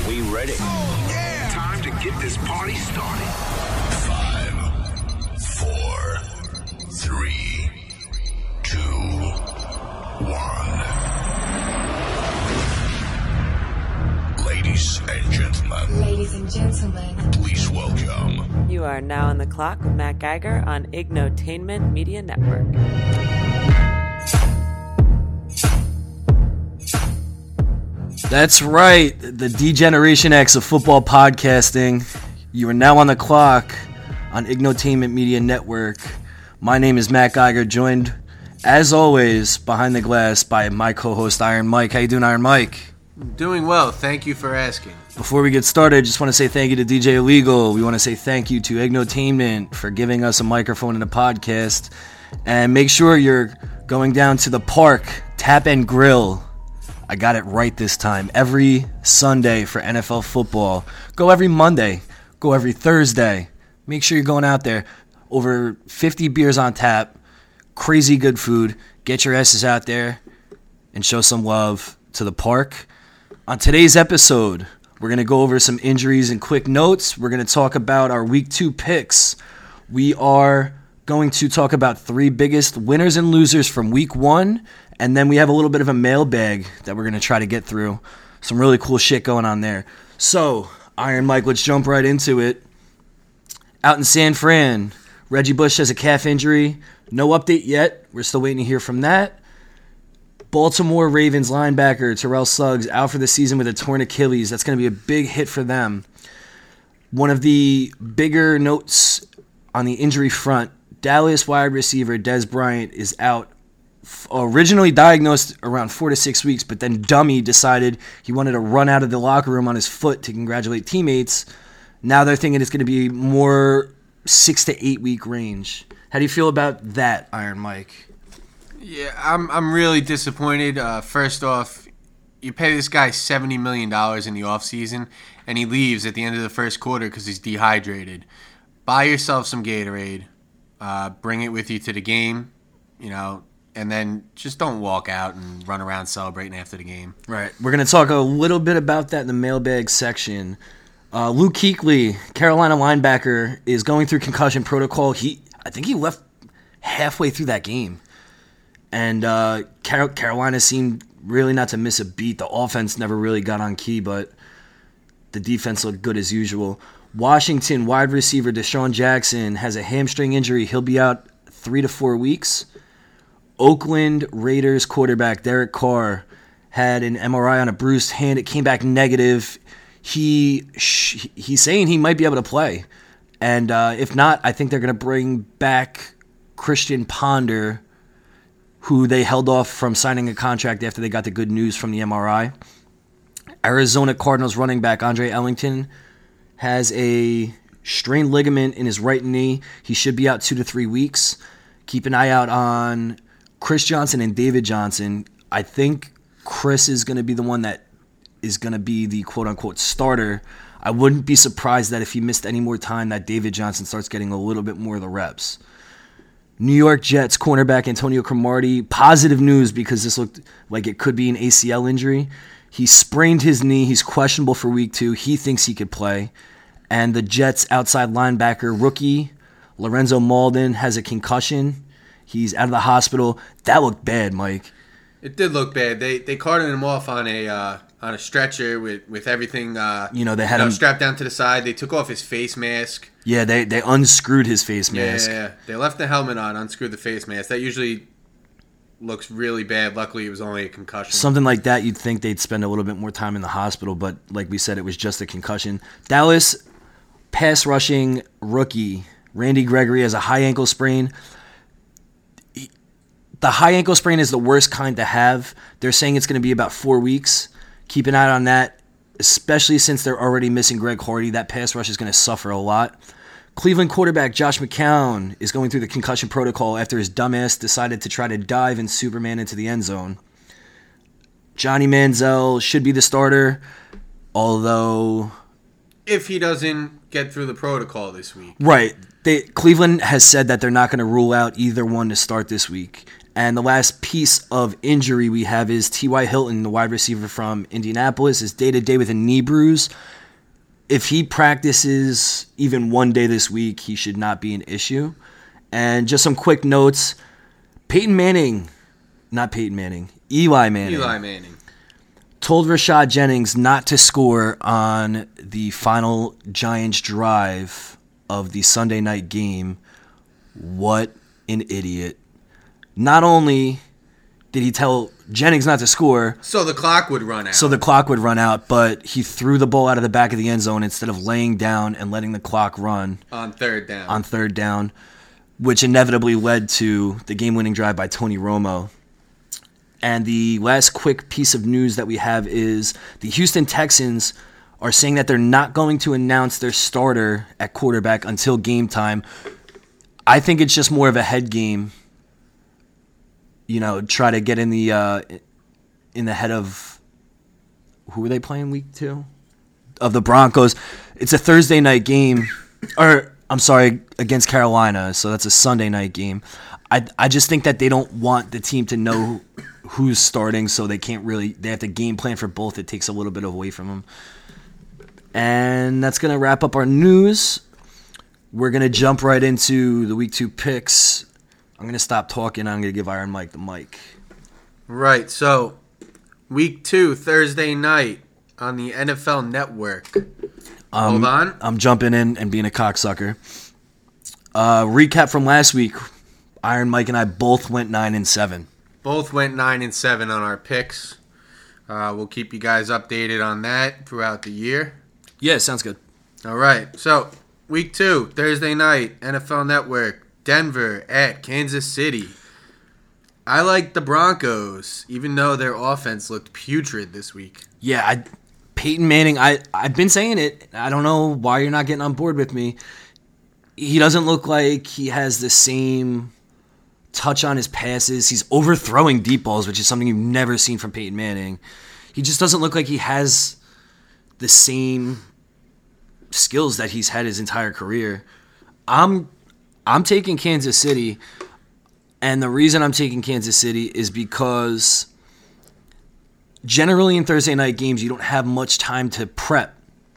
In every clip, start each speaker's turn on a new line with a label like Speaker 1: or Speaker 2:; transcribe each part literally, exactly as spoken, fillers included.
Speaker 1: we ready?
Speaker 2: Oh, yeah!
Speaker 3: Time to get this party started.
Speaker 2: Five, four, three, two, one. Ladies and gentlemen.
Speaker 4: Ladies and gentlemen.
Speaker 2: Please welcome.
Speaker 5: You are now on the clock with Matt Geiger on Ignotainment Media Network.
Speaker 6: That's right, the D-Generation X of football podcasting. You are now on the clock on Ignotainment Media Network. My name is Matt Geiger, joined, as always, behind the glass by my co-host Iron Mike. How you doing, Iron Mike?
Speaker 7: Doing well. Thank you for asking.
Speaker 6: Before we get started, I just want to say thank you to D J Illegal. We want to say thank you to Ignotainment for giving us a microphone and a podcast. And make sure you're going down to the park, Tap and Grill. I got it right this time. Every Sunday for N F L football. Go every Monday. Go every Thursday. Make sure you're going out there. Over fifty beers on tap. Crazy good food. Get your asses out there and show some love to the park. On today's episode, we're going to go over some injuries and quick notes. We're going to talk about our week two picks. We are going to talk about three biggest winners and losers from week one. And then we have a little bit of a mailbag that we're going to try to get through. Some really cool shit going on there. So, Iron Mike, let's jump right into it. Out in San Fran, Reggie Bush has a calf injury. No update yet. We're still waiting to hear from that. Baltimore Ravens linebacker Terrell Suggs out for the season with a torn Achilles. That's going to be a big hit for them. One of the bigger notes on the injury front, Dallas wide receiver Dez Bryant is out. Originally diagnosed around four to six weeks, but then Dummy decided he wanted to run out of the locker room on his foot to congratulate teammates. Now they're thinking it's going to be more six to eight week range. How do you feel about that, Iron Mike?
Speaker 7: Yeah, I'm I'm really disappointed. Uh, first off, you pay this guy seventy million dollars in the offseason, and he leaves at the end of the first quarter because he's dehydrated. Buy yourself some Gatorade. Uh, bring it with you to the game, you know, and then just don't walk out and run around celebrating after the game.
Speaker 6: Right. We're going to talk a little bit about that in the mailbag section. Uh, Luke Kuechly, Carolina linebacker, is going through concussion protocol. He, I think he left halfway through that game. And uh, Car- Carolina seemed really not to miss a beat. The offense never really got on key, but the defense looked good as usual. Washington wide receiver Deshaun Jackson has a hamstring injury. He'll be out three to four weeks. Oakland Raiders quarterback Derek Carr had an M R I on a bruised hand. It came back negative. He he's saying he might be able to play, and uh, if not, I think they're going to bring back Christian Ponder, who they held off from signing a contract after they got the good news from the M R I. Arizona Cardinals running back Andre Ellington has a strained ligament in his right knee. He should be out two to three weeks. Keep an eye out on Chris Johnson and David Johnson. I think Chris is going to be the one that is going to be the quote-unquote starter. I wouldn't be surprised that if he missed any more time that David Johnson starts getting a little bit more of the reps. New York Jets cornerback Antonio Cromartie. Positive news because this looked like it could be an A C L injury. He sprained his knee. He's questionable for week two. He thinks he could play. And the Jets outside linebacker rookie Lorenzo Malden has a concussion. He's out of the hospital. That looked bad, Mike.
Speaker 7: It did look bad. They they carted him off on a uh, on a stretcher with with everything. Uh,
Speaker 6: you know they had
Speaker 7: you know,
Speaker 6: him
Speaker 7: strapped down to the side. They took off his face mask.
Speaker 6: Yeah, they they unscrewed his face mask.
Speaker 7: Yeah, yeah, yeah. They left the helmet on, unscrewed the face mask. That usually looks really bad. Luckily, it was only a concussion.
Speaker 6: Something like that, you'd think they'd spend a little bit more time in the hospital, but like we said, it was just a concussion. Dallas pass rushing rookie Randy Gregory has a high ankle sprain. The high ankle sprain is the worst kind to have. They're saying it's going to be about four weeks. Keep an eye on that, especially since they're already missing Greg Hardy. That pass rush is going to suffer a lot. Cleveland quarterback Josh McCown is going through the concussion protocol after his dumbass decided to try to dive and Superman into the end zone. Johnny Manziel should be the starter, although...
Speaker 7: if he doesn't get through the protocol this week.
Speaker 6: Right. They, Cleveland has said that they're not going to rule out either one to start this week. And the last piece of injury we have is T Y. Hilton, the wide receiver from Indianapolis, is day-to-day with a knee bruise. If he practices even one day this week, he should not be an issue. And just some quick notes. Peyton Manning, not Peyton Manning, Eli Manning.
Speaker 7: Eli Manning.
Speaker 6: Told Rashad Jennings not to score on the final Giants drive of the Sunday night game. What an idiot. Not only did he tell Jennings not to score,
Speaker 7: So the clock would run out.
Speaker 6: so the clock would run out, but he threw the ball out of the back of the end zone instead of laying down and letting the clock run
Speaker 7: on third down.
Speaker 6: on third down, which inevitably led to the game-winning drive by Tony Romo. And the last quick piece of news that we have is the Houston Texans are saying that they're not going to announce their starter at quarterback until game time. I think it's just more of a head game. You know, try to get in the uh, in the head of who were they playing week two? Of the Broncos. It's a Thursday night game, or I'm sorry, against Carolina. So that's a Sunday night game. I I just think that they don't want the team to know who's starting, so they can't really. They have to game plan for both. It takes a little bit away from them. And that's gonna wrap up our news. We're gonna jump right into the week two picks. I'm going to stop talking. I'm going to give Iron Mike the mic.
Speaker 7: Right, so week two, Thursday night on the N F L Network.
Speaker 6: Um,
Speaker 7: Hold on.
Speaker 6: I'm jumping in and being a cocksucker. Uh, recap from last week. Iron Mike and I both went nine and seven.
Speaker 7: Both went nine and seven on our picks. Uh, we'll keep you guys updated on that throughout the year.
Speaker 6: Yeah, sounds good.
Speaker 7: All right, so week two, Thursday night, N F L Network. Denver at Kansas City. I like the Broncos, even though their offense looked putrid this week.
Speaker 6: Yeah, I, Peyton Manning, I, I've been saying it. I don't know why you're not getting on board with me. He doesn't look like he has the same touch on his passes. He's overthrowing deep balls, which is something you've never seen from Peyton Manning. He just doesn't look like he has the same skills that he's had his entire career. I'm I'm taking Kansas City, and the reason I'm taking Kansas City is because generally in Thursday night games, you don't have much time to prep.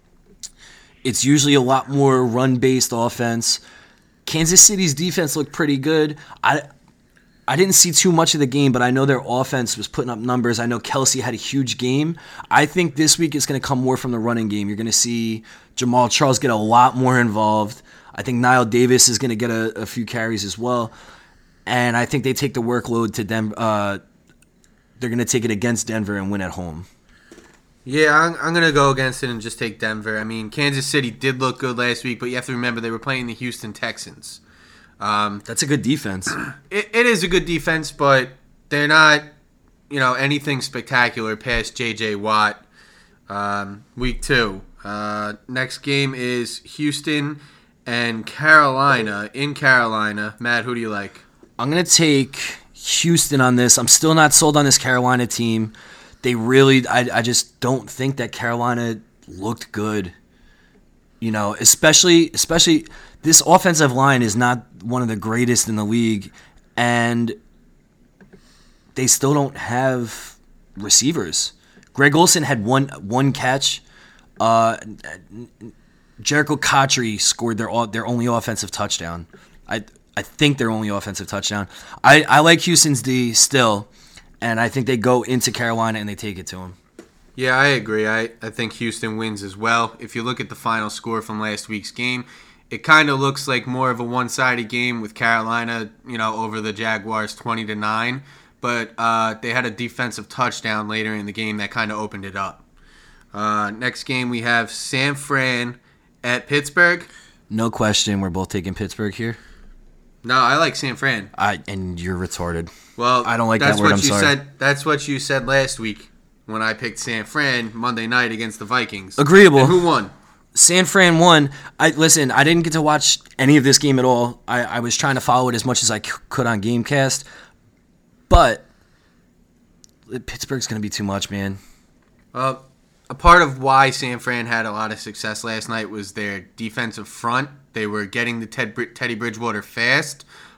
Speaker 6: It's usually a lot more run-based offense. Kansas City's defense looked pretty good. I I didn't see too much of the game, but I know their offense was putting up numbers. I know Kelsey had a huge game. I think this week it's going to come more from the running game. You're going to see Jamal Charles get a lot more involved. I think Niall Davis is going to get a, a few carries as well. And I think they take the workload to Denver. Uh, they're going to take it against Denver and win at home.
Speaker 7: Yeah, I'm, I'm going to go against it and just take Denver. I mean, Kansas City did look good last week, but you have to remember they were playing the Houston Texans. Um,
Speaker 6: That's a good defense.
Speaker 7: it, it is a good defense, but they're not, you know, anything spectacular past J J. Watt. Um, week two. Uh, next game is Houston and Carolina. In Carolina. Matt, who do you like?
Speaker 6: I'm going to take Houston on this. I'm still not sold on this Carolina team. They really, I, I just don't think that Carolina looked good. You know, especially, especially this offensive line is not one of the greatest in the league, and they still don't have receivers. Greg Olsen had one one catch. Uh, Jericho Cotchery scored their their only offensive touchdown. I I think their only offensive touchdown. I, I like Houston's D still, and I think they go into Carolina and they take it to them.
Speaker 7: Yeah, I agree. I, I think Houston wins as well. If you look at the final score from last week's game, it kind of looks like more of a one-sided game with Carolina, you know, over the Jaguars twenty to nine. But uh, they had a defensive touchdown later in the game that kind of opened it up. Uh, next game we have San Fran at Pittsburgh.
Speaker 6: No question, we're both taking Pittsburgh here.
Speaker 7: No, I like San Fran.
Speaker 6: I and you're retarded.
Speaker 7: Well,
Speaker 6: I don't like
Speaker 7: that's
Speaker 6: that word.
Speaker 7: What
Speaker 6: I'm
Speaker 7: you
Speaker 6: sorry.
Speaker 7: Said, that's what you said last week when I picked San Fran Monday night against the Vikings.
Speaker 6: Agreeable.
Speaker 7: And who won?
Speaker 6: San Fran won. I listen. I didn't get to watch any of this game at all. I, I was trying to follow it as much as I c- could on GameCast, but Pittsburgh's going to be too much, man.
Speaker 7: Well, a part of why San Fran had a lot of success last night was their defensive front. They were getting the Ted, Teddy Bridgewater fast,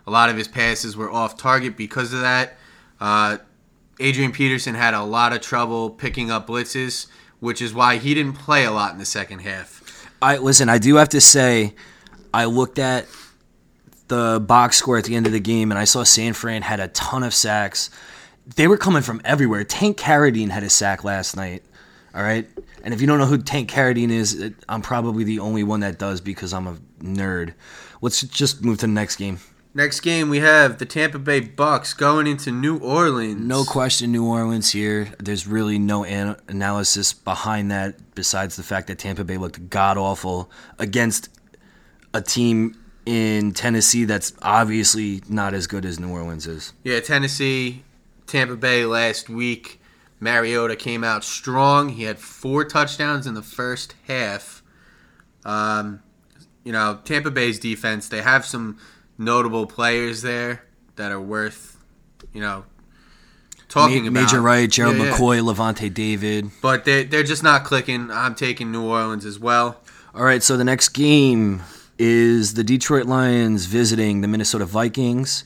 Speaker 7: A lot of his passes were off target because of that. Uh, Adrian Peterson had a lot of trouble picking up blitzes, which is why he didn't play a lot in the second half.
Speaker 6: I listen, I do have to say, I looked at the box score at the end of the game, and I saw San Fran had a ton of sacks. They were coming from everywhere. Tank Carradine had a sack last night, all right? And if you don't know who Tank Carradine is, it, I'm probably the only one that does because I'm a nerd. Let's just move to the next game.
Speaker 7: Next game, we have the Tampa Bay Bucks going into New Orleans.
Speaker 6: No question, New Orleans here. There's really no an- analysis behind that besides the fact that Tampa Bay looked god-awful against a team in Tennessee that's obviously not as good as New Orleans is.
Speaker 7: Yeah, Tennessee, Tampa Bay last week, Mariota came out strong. He had four touchdowns in the first half. Um, you know, Tampa Bay's defense, they have some notable players there that are worth, you know, talking
Speaker 6: Ma-
Speaker 7: about.
Speaker 6: Major Wright, Gerald
Speaker 7: Yeah, yeah.
Speaker 6: McCoy, Levante David.
Speaker 7: But they they're just not clicking. I'm taking New Orleans as well.
Speaker 6: All right, so the next game is the Detroit Lions visiting the Minnesota Vikings.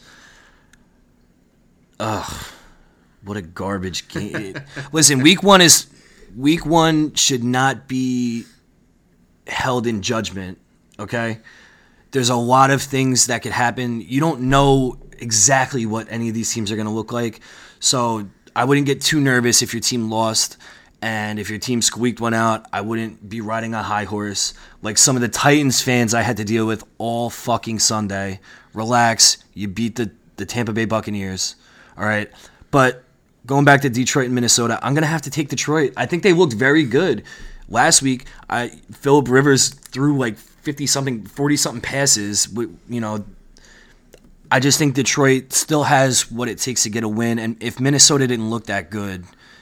Speaker 6: Ugh, what a garbage game. Listen, week one is week one should not be held in judgment, okay? There's a lot of things that could happen. You don't know exactly what any of these teams are going to look like. So I wouldn't get too nervous if your team lost. And if your team squeaked one out, I wouldn't be riding a high horse. Like some of the Titans fans I had to deal with all fucking Sunday. Relax. You beat the, the Tampa Bay Buccaneers. All right. But going back to Detroit and Minnesota, I'm going to have to take Detroit. I think they looked very good. Last week, I Phillip Rivers threw like fifty-something, forty-something passes. You know, I just think Detroit still has what it takes to get a win. And if Minnesota didn't look that good,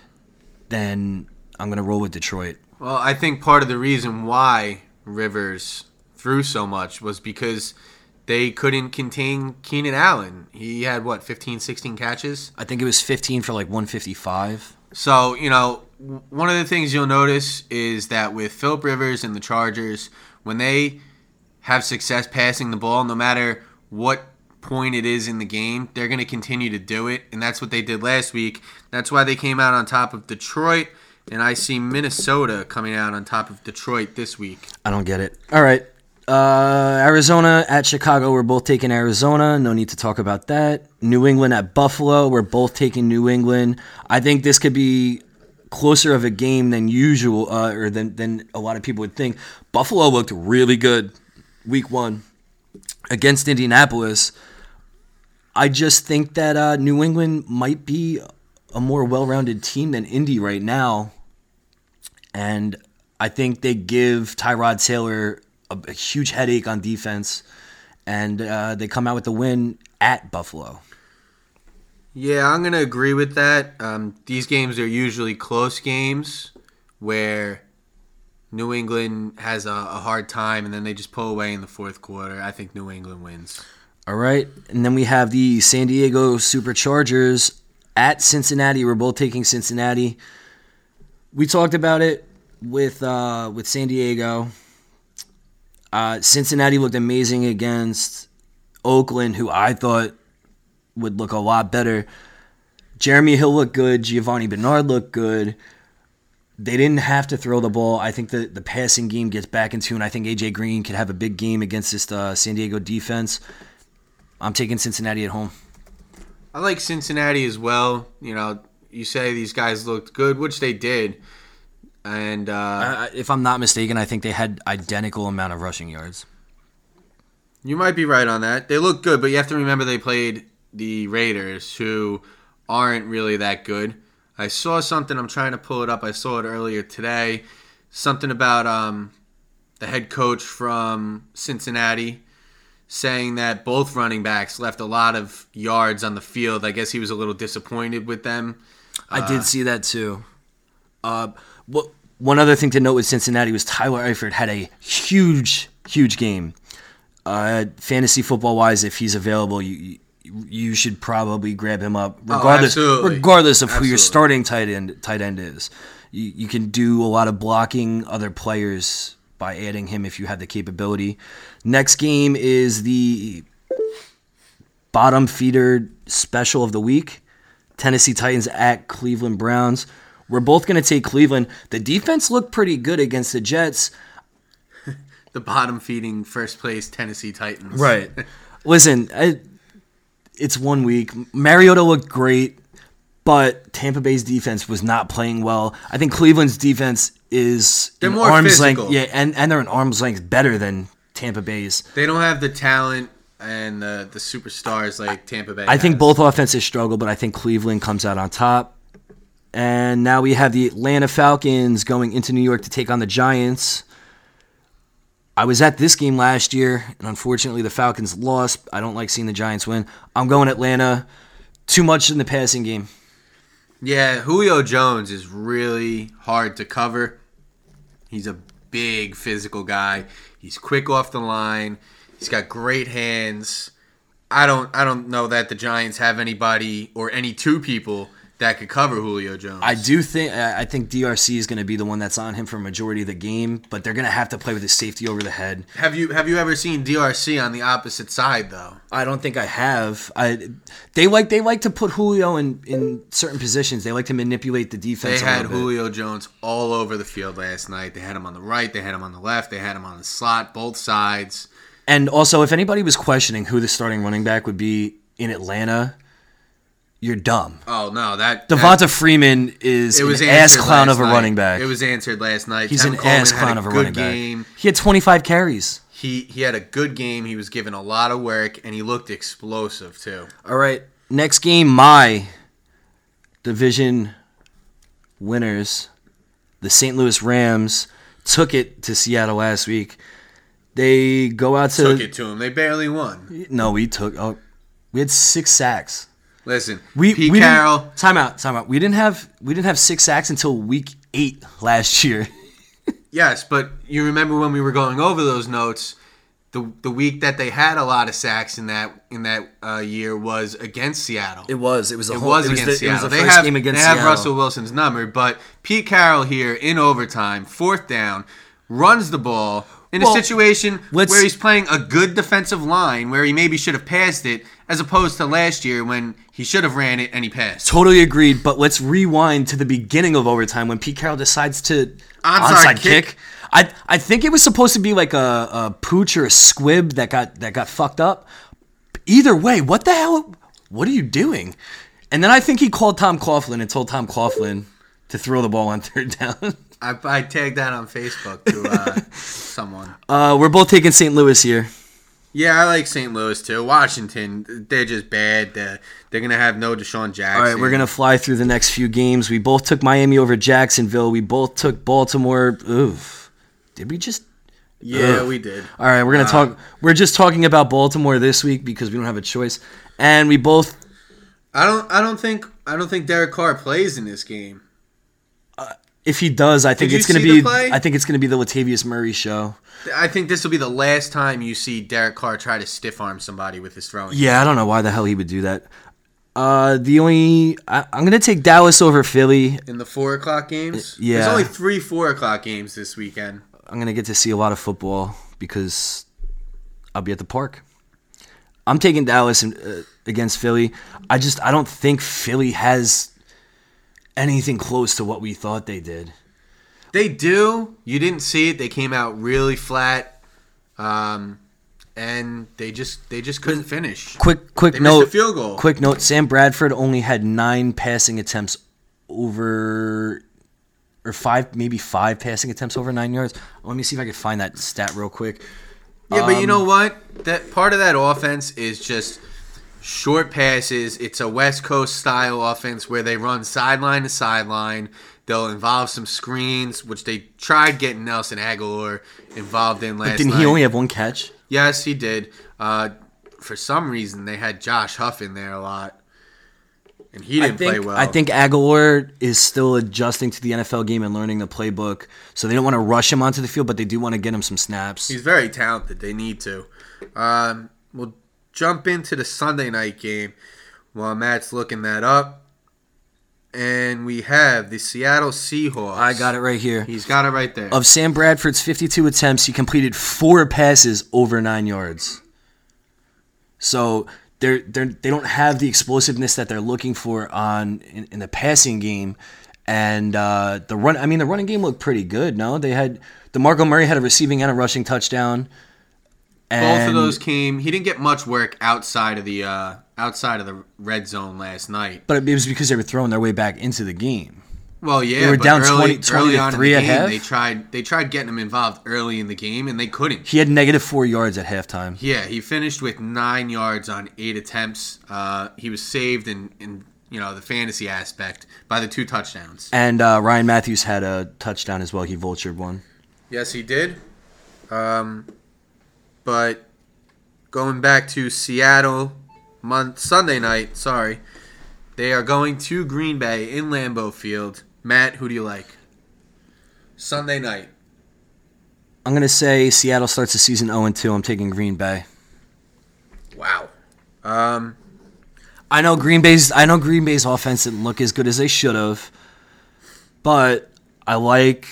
Speaker 6: then I'm going to roll with Detroit.
Speaker 7: Well, I think part of the reason why Rivers threw so much was because they couldn't contain Keenan Allen. He had, what, fifteen, sixteen catches?
Speaker 6: I think it was fifteen for like one fifty-five.
Speaker 7: So, you know, one of the things you'll notice is that with Phillip Rivers and the Chargers, when they have success passing the ball, no matter what point it is in the game, they're going to continue to do it, and that's what they did last week. That's why they came out on top of Detroit, and I see Minnesota coming out on top of Detroit this week.
Speaker 6: I don't get it. All right. Uh, Arizona at Chicago. We're both taking Arizona. No need to talk about that. New England at Buffalo. We're both taking New England. I think this could be closer of a game than usual, uh, or than, than a lot of people would think. Buffalo looked really good week one against Indianapolis. I just think that uh, New England might be a more well-rounded team than Indy right now. And I think they give Tyrod Taylor a, a huge headache on defense. And uh, they come out with the win at Buffalo.
Speaker 7: Yeah, I'm going to agree with that. Um, these games are usually close games where New England has a, a hard time and then they just pull away in the fourth quarter. I think New England wins.
Speaker 6: All right. And then we have the San Diego Superchargers at Cincinnati. We're both taking Cincinnati. We talked about it with uh, with San Diego. Uh, Cincinnati looked amazing against Oakland, who I thought would look a lot better. Jeremy Hill looked good. Giovanni Bernard looked good. They didn't have to throw the ball. I think the, the passing game gets back in tune. I think A J Green could have a big game against this uh, San Diego defense. I'm taking Cincinnati at home.
Speaker 7: I like Cincinnati as well. You know, you say these guys looked good, which they did. And uh,
Speaker 6: Uh, if I'm not mistaken, I think they had identical amount of rushing yards.
Speaker 7: you might be right on that. They look good, but you have to remember they played the Raiders, who aren't really that good. I saw something. I'm trying to pull it up. I saw it earlier today. Something about um, the head coach from Cincinnati saying that both running backs left a lot of yards on the field. I guess he was a little disappointed with them.
Speaker 6: I did see that too. Uh, what, one other thing to note with Cincinnati was Tyler Eifert had a huge, huge game. Uh, fantasy football-wise, if he's available, you you should probably grab him up, regardless
Speaker 7: Oh, absolutely.
Speaker 6: regardless of who your
Speaker 7: Absolutely.
Speaker 6: starting tight end tight end is. You, you can do a lot of blocking other players by adding him if you have the capability. Next game is the bottom feeder special of the week. Tennessee Titans at Cleveland Browns. We're both going to take Cleveland. The defense looked pretty good against the Jets.
Speaker 7: The bottom feeding first place Tennessee Titans.
Speaker 6: Right. Listen, I, it's one week. Mariota looked great, but Tampa Bay's defense was not playing well. I think Cleveland's defense is
Speaker 7: They're
Speaker 6: an
Speaker 7: more
Speaker 6: arm's
Speaker 7: physical.
Speaker 6: length, yeah, and, and they're an arm's length better than Tampa Bay's.
Speaker 7: They don't have the talent and the, the superstars like Tampa Bay
Speaker 6: I think
Speaker 7: has.
Speaker 6: both offenses struggle, but I think Cleveland comes out on top. And now we have the Atlanta Falcons going into New York to take on the Giants. I was at this game last year, and unfortunately the Falcons lost. I don't like seeing the Giants win. I'm going Atlanta. Too much in the passing game.
Speaker 7: Yeah, Julio Jones is really hard to cover. He's a big physical guy. He's quick off the line. He's got great hands. I don't I don't know that the Giants have anybody or any two people that could cover Julio Jones.
Speaker 6: I do think I think D R C is going to be the one that's on him for a majority of the game, but they're going to have to play with his safety over the head.
Speaker 7: Have you have you ever seen D R C on the opposite side though?
Speaker 6: I don't think I have. I they like they like to put Julio in, in certain positions. They like to manipulate the
Speaker 7: They
Speaker 6: defense. a
Speaker 7: had
Speaker 6: little bit.
Speaker 7: Julio Jones all over the field last night. They had him on the right, they had him on the left, they had him on the slot, both sides.
Speaker 6: And also, if anybody was questioning who the starting running back would be in Atlanta, you're dumb.
Speaker 7: Oh no, that
Speaker 6: Devonta
Speaker 7: that,
Speaker 6: Freeman is
Speaker 7: it was
Speaker 6: an ass
Speaker 7: answered
Speaker 6: clown
Speaker 7: last
Speaker 6: of a
Speaker 7: night.
Speaker 6: running back.
Speaker 7: It was answered last night.
Speaker 6: He's
Speaker 7: Tevin
Speaker 6: an
Speaker 7: Coleman
Speaker 6: ass
Speaker 7: had
Speaker 6: clown
Speaker 7: a
Speaker 6: of a
Speaker 7: good
Speaker 6: running
Speaker 7: game.
Speaker 6: back. He had twenty-five carries.
Speaker 7: He he had a good game. He was given a lot of work, and he looked explosive too.
Speaker 6: All right, next game, my division winners, the Saint Louis Rams, took it to Seattle last week. They go out to
Speaker 7: Took it to him. They barely won.
Speaker 6: No, we took. Oh, we had six sacks.
Speaker 7: Listen,
Speaker 6: We
Speaker 7: Pete
Speaker 6: we
Speaker 7: Carroll.
Speaker 6: didn't, time out, time out. We didn't have we didn't have six sacks until week eight last year.
Speaker 7: Yes, but you remember when we were going over those notes, the the week that they had a lot of sacks in that in that uh, year was against Seattle.
Speaker 6: It was. It was. A
Speaker 7: It
Speaker 6: whole,
Speaker 7: was
Speaker 6: it
Speaker 7: against
Speaker 6: the, It
Speaker 7: Seattle.
Speaker 6: was the
Speaker 7: they
Speaker 6: first
Speaker 7: have,
Speaker 6: game against
Speaker 7: they have
Speaker 6: Seattle.
Speaker 7: Russell Wilson's number, but Pete Carroll here in overtime, fourth down, runs the ball in
Speaker 6: Well,
Speaker 7: a situation
Speaker 6: let's-
Speaker 7: where he's playing a good defensive line where he maybe should have passed it, as opposed to last year when he should have ran it and he passed.
Speaker 6: Totally agreed. But let's rewind to the beginning of overtime when Pete Carroll decides to
Speaker 7: Onside kick.
Speaker 6: I I think it was supposed to be like a, a pooch or a squib that got that got fucked up. Either way, what the hell? What are you doing? And then I think he called Tom Coughlin and told Tom Coughlin to throw the ball on third down.
Speaker 7: I, I tagged that on Facebook to uh, someone.
Speaker 6: Uh, we're both taking Saint Louis here.
Speaker 7: Yeah, I like Saint Louis too. Washington, they're just bad. They're, they're going to have no Deshaun Jackson.
Speaker 6: All right, we're going to fly through the next few games. We both took Miami over Jacksonville. We both took Baltimore. Oof. Did we just...
Speaker 7: Yeah,
Speaker 6: Ugh.
Speaker 7: we did.
Speaker 6: All right, we're going to
Speaker 7: Uh,
Speaker 6: talk... We're just talking about Baltimore this week because we don't have a choice. And we both...
Speaker 7: I don't I don't think I don't think Derek Carr plays in this game.
Speaker 6: If he does, I think
Speaker 7: Did you
Speaker 6: it's going to
Speaker 7: see
Speaker 6: be...
Speaker 7: the play?
Speaker 6: I think it's going to be the Latavius Murray show.
Speaker 7: I think this will be the last time you see Derek Carr try to stiff arm somebody with his throwing.
Speaker 6: Yeah, I don't know why the hell he would do that. Uh, the only... I, I'm going to take Dallas over Philly.
Speaker 7: In the four o'clock games?
Speaker 6: Yeah.
Speaker 7: There's only three four o'clock games this weekend.
Speaker 6: I'm going to get to see a lot of football because I'll be at the park. I'm taking Dallas in, uh, against Philly. I just I don't think Philly has anything close to what we thought they did.
Speaker 7: They do. You didn't see it. They came out really flat. Um, and they just they just couldn't finish.
Speaker 6: Quick quick
Speaker 7: They missed
Speaker 6: note.
Speaker 7: a field goal.
Speaker 6: Quick note. Sam Bradford only had nine passing attempts over, or five, maybe five passing attempts over nine yards. Let me see if I can find that stat real quick.
Speaker 7: Yeah, but you
Speaker 6: Um,
Speaker 7: know what? That part of that offense is just short passes. It's a West Coast style offense where they run sideline to sideline. They'll involve some screens, which they tried getting Nelson Aguilar involved in last
Speaker 6: But didn't
Speaker 7: night.
Speaker 6: he only have one catch?
Speaker 7: Yes, he did. Uh, for some reason, they had Josh Huff in there a lot, and he didn't
Speaker 6: I think,
Speaker 7: play well.
Speaker 6: I think Aguilar is still adjusting to the N F L game and learning the playbook. So they don't want to rush him onto the field, but they do want to get him some snaps.
Speaker 7: he's very talented. They need to. Um, we'll jump into the Sunday night game while Matt's looking that up. And we have the Seattle Seahawks.
Speaker 6: I got it right here.
Speaker 7: He's got it right there.
Speaker 6: Of Sam Bradford's fifty-two attempts, he completed four passes over nine yards. So they're they're they don't have the explosiveness that they're looking for on in, in the passing game, and uh, the run. I mean, the running game looked pretty good. No, they had DeMarco Murray had a receiving and a rushing touchdown.
Speaker 7: Both of those came. He didn't get much work outside of the uh, outside of the red zone last night.
Speaker 6: But it was because they were throwing their way back into the game.
Speaker 7: Well, yeah,
Speaker 6: they were
Speaker 7: but
Speaker 6: down
Speaker 7: early,
Speaker 6: twenty, twenty
Speaker 7: early
Speaker 6: to
Speaker 7: on
Speaker 6: three
Speaker 7: in
Speaker 6: at
Speaker 7: the game,
Speaker 6: half.
Speaker 7: They tried. They tried getting him involved early in the game, and they couldn't.
Speaker 6: He had negative four yards at halftime.
Speaker 7: Yeah, he finished with nine yards on eight attempts. Uh, he was saved in, in you know the fantasy aspect by the two touchdowns.
Speaker 6: And uh, Ryan Matthews had a touchdown as well. He vultured one.
Speaker 7: Yes, he did. Um, but going back to Seattle, month Sunday night. Sorry, they are going to Green Bay in Lambeau Field. Matt, who do you like? Sunday night.
Speaker 6: I'm going to say Seattle starts the season oh and two. I'm taking Green Bay.
Speaker 7: Wow. Um,
Speaker 6: I know Green Bay's I know Green Bay's offense didn't look as good as they should have, but I like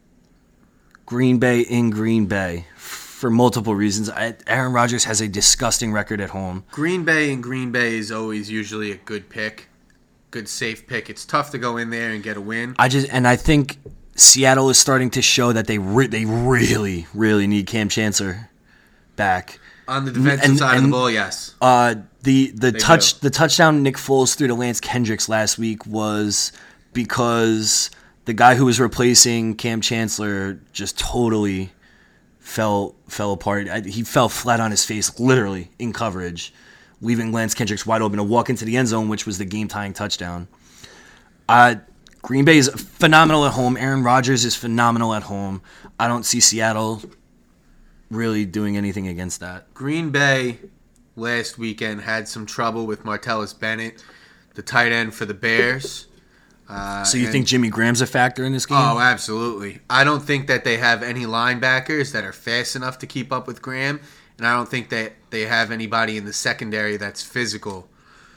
Speaker 6: Green Bay in Green Bay for multiple reasons. I, Aaron Rodgers has a disgusting record at home.
Speaker 7: Green Bay in Green Bay is always usually a good pick, good safe pick. It's tough to go in there and get a win.
Speaker 6: I just and I think Seattle is starting to show that they re- they really really need Cam Chancellor back.
Speaker 7: On the defensive
Speaker 6: And-
Speaker 7: side of
Speaker 6: and-
Speaker 7: the ball, yes.
Speaker 6: Uh, the the
Speaker 7: They
Speaker 6: touch
Speaker 7: do.
Speaker 6: the touchdown Nick Foles threw to Lance Kendricks last week was because the guy who was replacing Cam Chancellor just totally fell fell apart. I, he fell flat on his face, literally in coverage, leaving Lance Kendricks wide open to walk into the end zone, which was the game tying touchdown. Uh, Green Bay is phenomenal at home. Aaron Rodgers is phenomenal at home. I don't see Seattle really doing anything against that.
Speaker 7: Green Bay last weekend had some trouble with Martellus Bennett, the tight end for the Bears. Uh,
Speaker 6: So you
Speaker 7: and-
Speaker 6: think Jimmy Graham's a factor in this game?
Speaker 7: Oh, absolutely. I don't think that they have any linebackers that are fast enough to keep up with Graham, and I don't think that they have anybody in the secondary that's physical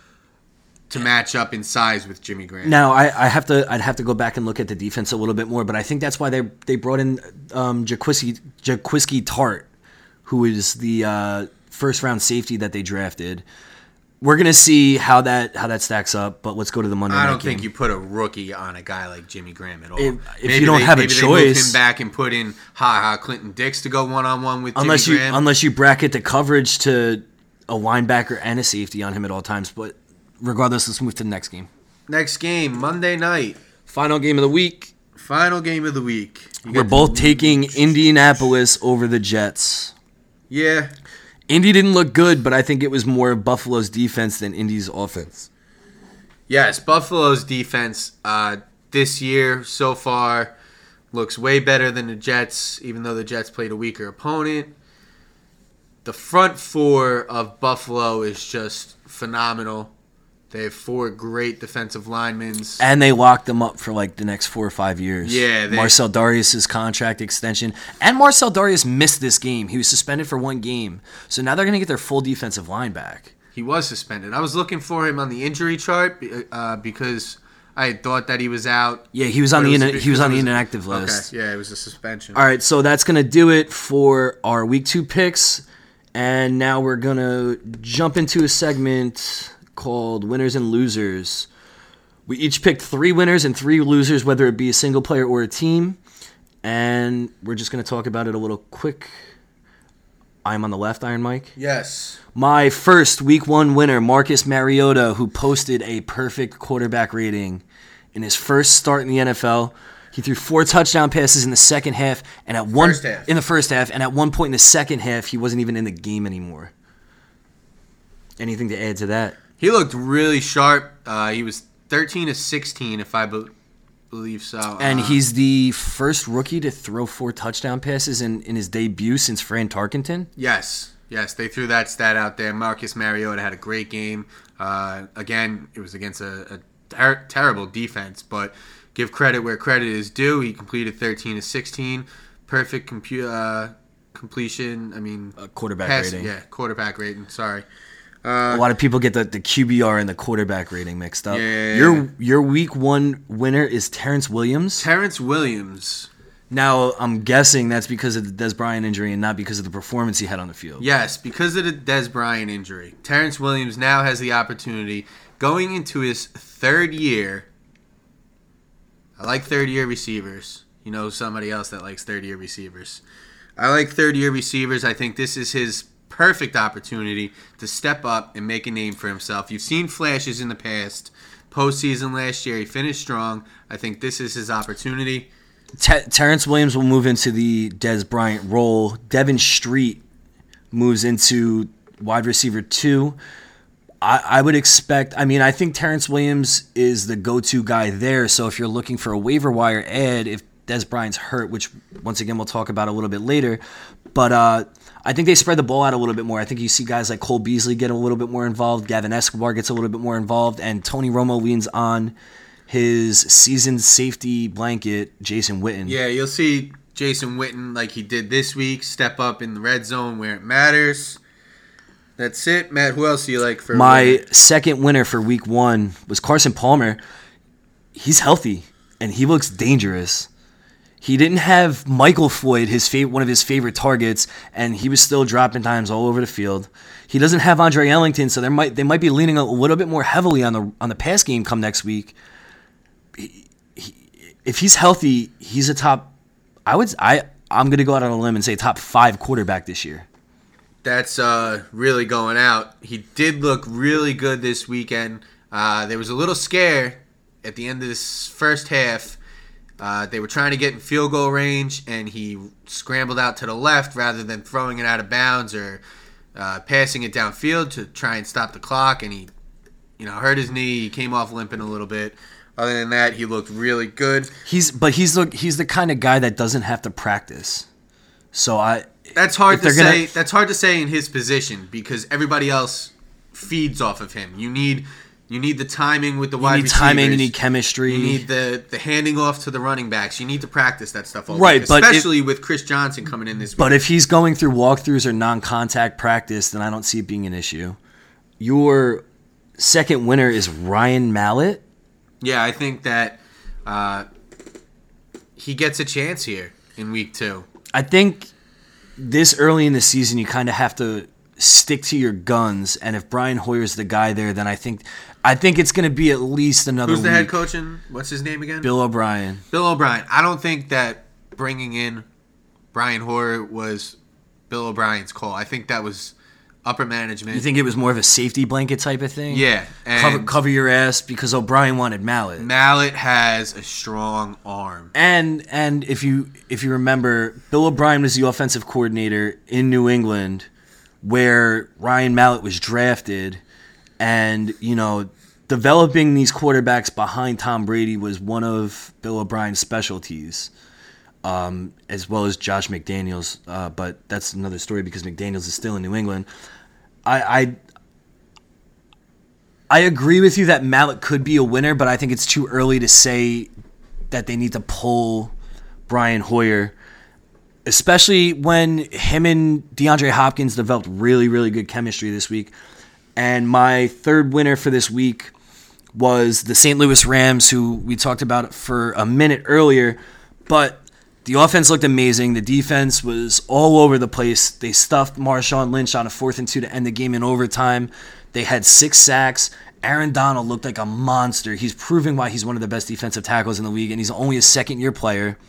Speaker 7: to match up in size with Jimmy Graham.
Speaker 6: Now I, I have to I'd have to go back and look at the defense a little bit more, but I think that's why they they brought in um, Jaquiski Jaquiski Tart, who is the uh, first round safety that they drafted. We're gonna see how that how that stacks up, but let's go to the Monday
Speaker 7: I
Speaker 6: night
Speaker 7: don't think
Speaker 6: game.
Speaker 7: you put a rookie on a guy like Jimmy Graham at all.
Speaker 6: If- if
Speaker 7: Maybe
Speaker 6: you don't
Speaker 7: they-
Speaker 6: have a
Speaker 7: maybe they move
Speaker 6: choice-
Speaker 7: him back and put in Ha Ha Clinton Dix to go one on one with
Speaker 6: unless
Speaker 7: Jimmy
Speaker 6: you
Speaker 7: Graham.
Speaker 6: unless you bracket the coverage to a linebacker and a safety on him at all times. But regardless, let's move to the next game.
Speaker 7: Next game, Monday night,
Speaker 6: Final game of the week.
Speaker 7: final game of the week. You
Speaker 6: We're
Speaker 7: got
Speaker 6: both
Speaker 7: the-
Speaker 6: taking Indianapolis over the Jets.
Speaker 7: Yeah,
Speaker 6: Indy didn't look good, but I think it was more Buffalo's defense than Indy's offense.
Speaker 7: yes. Buffalo's defense uh, this year so far looks way better than the Jets, even though the Jets played a weaker opponent. The front four of Buffalo is just phenomenal. They have four great defensive linemen.
Speaker 6: And they locked them up for like the next four or five years.
Speaker 7: Yeah, they-
Speaker 6: Marcel Darius' contract extension. And Marcel Darius missed this game. He was suspended for one game. So now they're going to get their full defensive line back.
Speaker 7: He was suspended. I was looking for him on the injury chart uh, because I had thought that he was out.
Speaker 6: Yeah, he was on
Speaker 7: But
Speaker 6: the
Speaker 7: it
Speaker 6: in,
Speaker 7: was
Speaker 6: he was
Speaker 7: because
Speaker 6: on
Speaker 7: it
Speaker 6: the
Speaker 7: was-
Speaker 6: inactive list.
Speaker 7: Okay, yeah, it was a suspension.
Speaker 6: All right, so that's going to do it for our week two picks. And now we're going to jump into a segment called Winners and Losers. We each picked three winners and three losers, whether it be a single player or a team. And we're just going to talk about it a little quick. I'm on the left, Iron Mike.
Speaker 7: Yes.
Speaker 6: My first week one winner, Marcus Mariota, who posted a perfect quarterback rating in his first start in the N F L. He threw four touchdown passes in the second half, and at one
Speaker 7: First half.
Speaker 6: in the first half, and at one point in the second half, he wasn't even in the game anymore. Anything to add to that?
Speaker 7: He looked really sharp. Uh, he was thirteen to sixteen, if I be- believe so.
Speaker 6: And
Speaker 7: Uh,
Speaker 6: he's the first rookie to throw four touchdown passes in, in his debut since Fran Tarkenton.
Speaker 7: Yes, yes, they threw that stat out there. Marcus Mariota had a great game. Uh, again, it was against a, a ter- terrible defense, but give credit where credit is due. He completed thirteen to sixteen, perfect compu- uh, completion. I mean,
Speaker 6: Uh, quarterback
Speaker 7: pass-
Speaker 6: rating.
Speaker 7: Yeah, quarterback rating. Sorry.
Speaker 6: A lot of people get the, the Q B R and the quarterback rating mixed up.
Speaker 7: Yeah.
Speaker 6: Your your week one winner is Terrence Williams.
Speaker 7: Terrence Williams.
Speaker 6: Now, I'm guessing that's because of the Des Bryant injury and not because of the performance he had on the field.
Speaker 7: Yes, because of the Des Bryant injury. Terrence Williams now has the opportunity, going into his third year. I like third-year receivers. You know somebody else that likes third-year receivers. I like third-year receivers. I think this is his perfect opportunity to step up and make a name for himself. You've seen flashes in the past. Postseason last year, he finished strong. I think this is his opportunity.
Speaker 6: Ter- Terrence Williams will move into the Des Bryant role. Devin Street moves into wide receiver two. I, I would expect, I mean, I think Terrence Williams is the go-to guy there. So if you're looking for a waiver wire ad, if Des Bryant's hurt, which once again we'll talk about a little bit later, but uh, I think they spread the ball out a little bit more. I think you see guys like Cole Beasley get a little bit more involved. Gavin Escobar gets a little bit more involved, and Tony Romo leans on his seasoned safety blanket, Jason Witten.
Speaker 7: Yeah, you'll see Jason Witten, like he did this week, step up in the red zone where it matters. That's it. Matt, who else do you like for
Speaker 6: My
Speaker 7: winner?
Speaker 6: second winner for week one was Carson Palmer. He's healthy, and he looks dangerous. He didn't have Michael Floyd, his fav- one of his favorite targets, and he was still dropping dimes all over the field. He doesn't have Andre Ellington, so they might they might be leaning a little bit more heavily on the on the pass game come next week. He, he, if he's healthy, he's a top. I would I I'm gonna go out on a limb and say top five quarterback this year.
Speaker 7: That's uh, really going out. He did look really good this weekend. Uh, there was a little scare at the end of this first half. Uh, they were trying to get in field goal range, and he scrambled out to the left rather than throwing it out of bounds or uh, passing it downfield to try and stop the clock. And he, you know, hurt his knee. He came off limping a little bit. Other than that, he looked really good.
Speaker 6: He's but he's the he's the kind of guy that doesn't have to practice. So I
Speaker 7: that's hard
Speaker 6: if
Speaker 7: to
Speaker 6: they're gonna-
Speaker 7: say. That's hard to say in his position because everybody else feeds off of him. You need you need the timing with the
Speaker 6: You
Speaker 7: wide
Speaker 6: need
Speaker 7: receivers.
Speaker 6: timing, you need chemistry.
Speaker 7: You need the, the handing off to the running backs. You need to practice that stuff all
Speaker 6: Right,
Speaker 7: week,
Speaker 6: but
Speaker 7: especially with Chris Johnson coming in this week.
Speaker 6: But if he's going through walkthroughs or non-contact practice, then I don't see it being an issue. Your second winner is Ryan Mallett.
Speaker 7: Yeah, I think that uh, he gets a chance here in week two.
Speaker 6: I think this early in the season, you kind of have to stick to your guns, and if Brian Hoyer's the guy there, then I think I think it's going to be at least another
Speaker 7: Who's the
Speaker 6: week.
Speaker 7: head coach and what's his name again?
Speaker 6: Bill O'Brien.
Speaker 7: Bill O'Brien. I don't think that bringing in Brian Hoyer was Bill O'Brien's call. I think that was upper management.
Speaker 6: You think it was more of a safety blanket type of thing?
Speaker 7: Yeah. And
Speaker 6: Cover, cover your ass because O'Brien wanted Mallett.
Speaker 7: Mallett has a strong arm.
Speaker 6: And and if you if you remember, Bill O'Brien was the offensive coordinator in New England, where Ryan Mallett was drafted, and you know, developing these quarterbacks behind Tom Brady was one of Bill O'Brien's specialties, um, as well as Josh McDaniels. Uh, but that's another story because McDaniels is still in New England. I. I I agree with you that Mallett could be a winner, but I think it's too early to say that they need to pull Brian Hoyer, especially when him and DeAndre Hopkins developed really, really good chemistry this week. And my third winner for this week was the Saint Louis Rams, who we talked about for a minute earlier, but the offense looked amazing. The defense was all over the place. They stuffed Marshawn Lynch on a fourth and two to end the game in overtime. They had six sacks. Aaron Donald looked like a monster. He's proving why he's one of the best defensive tackles in the league, and he's only a second-year player.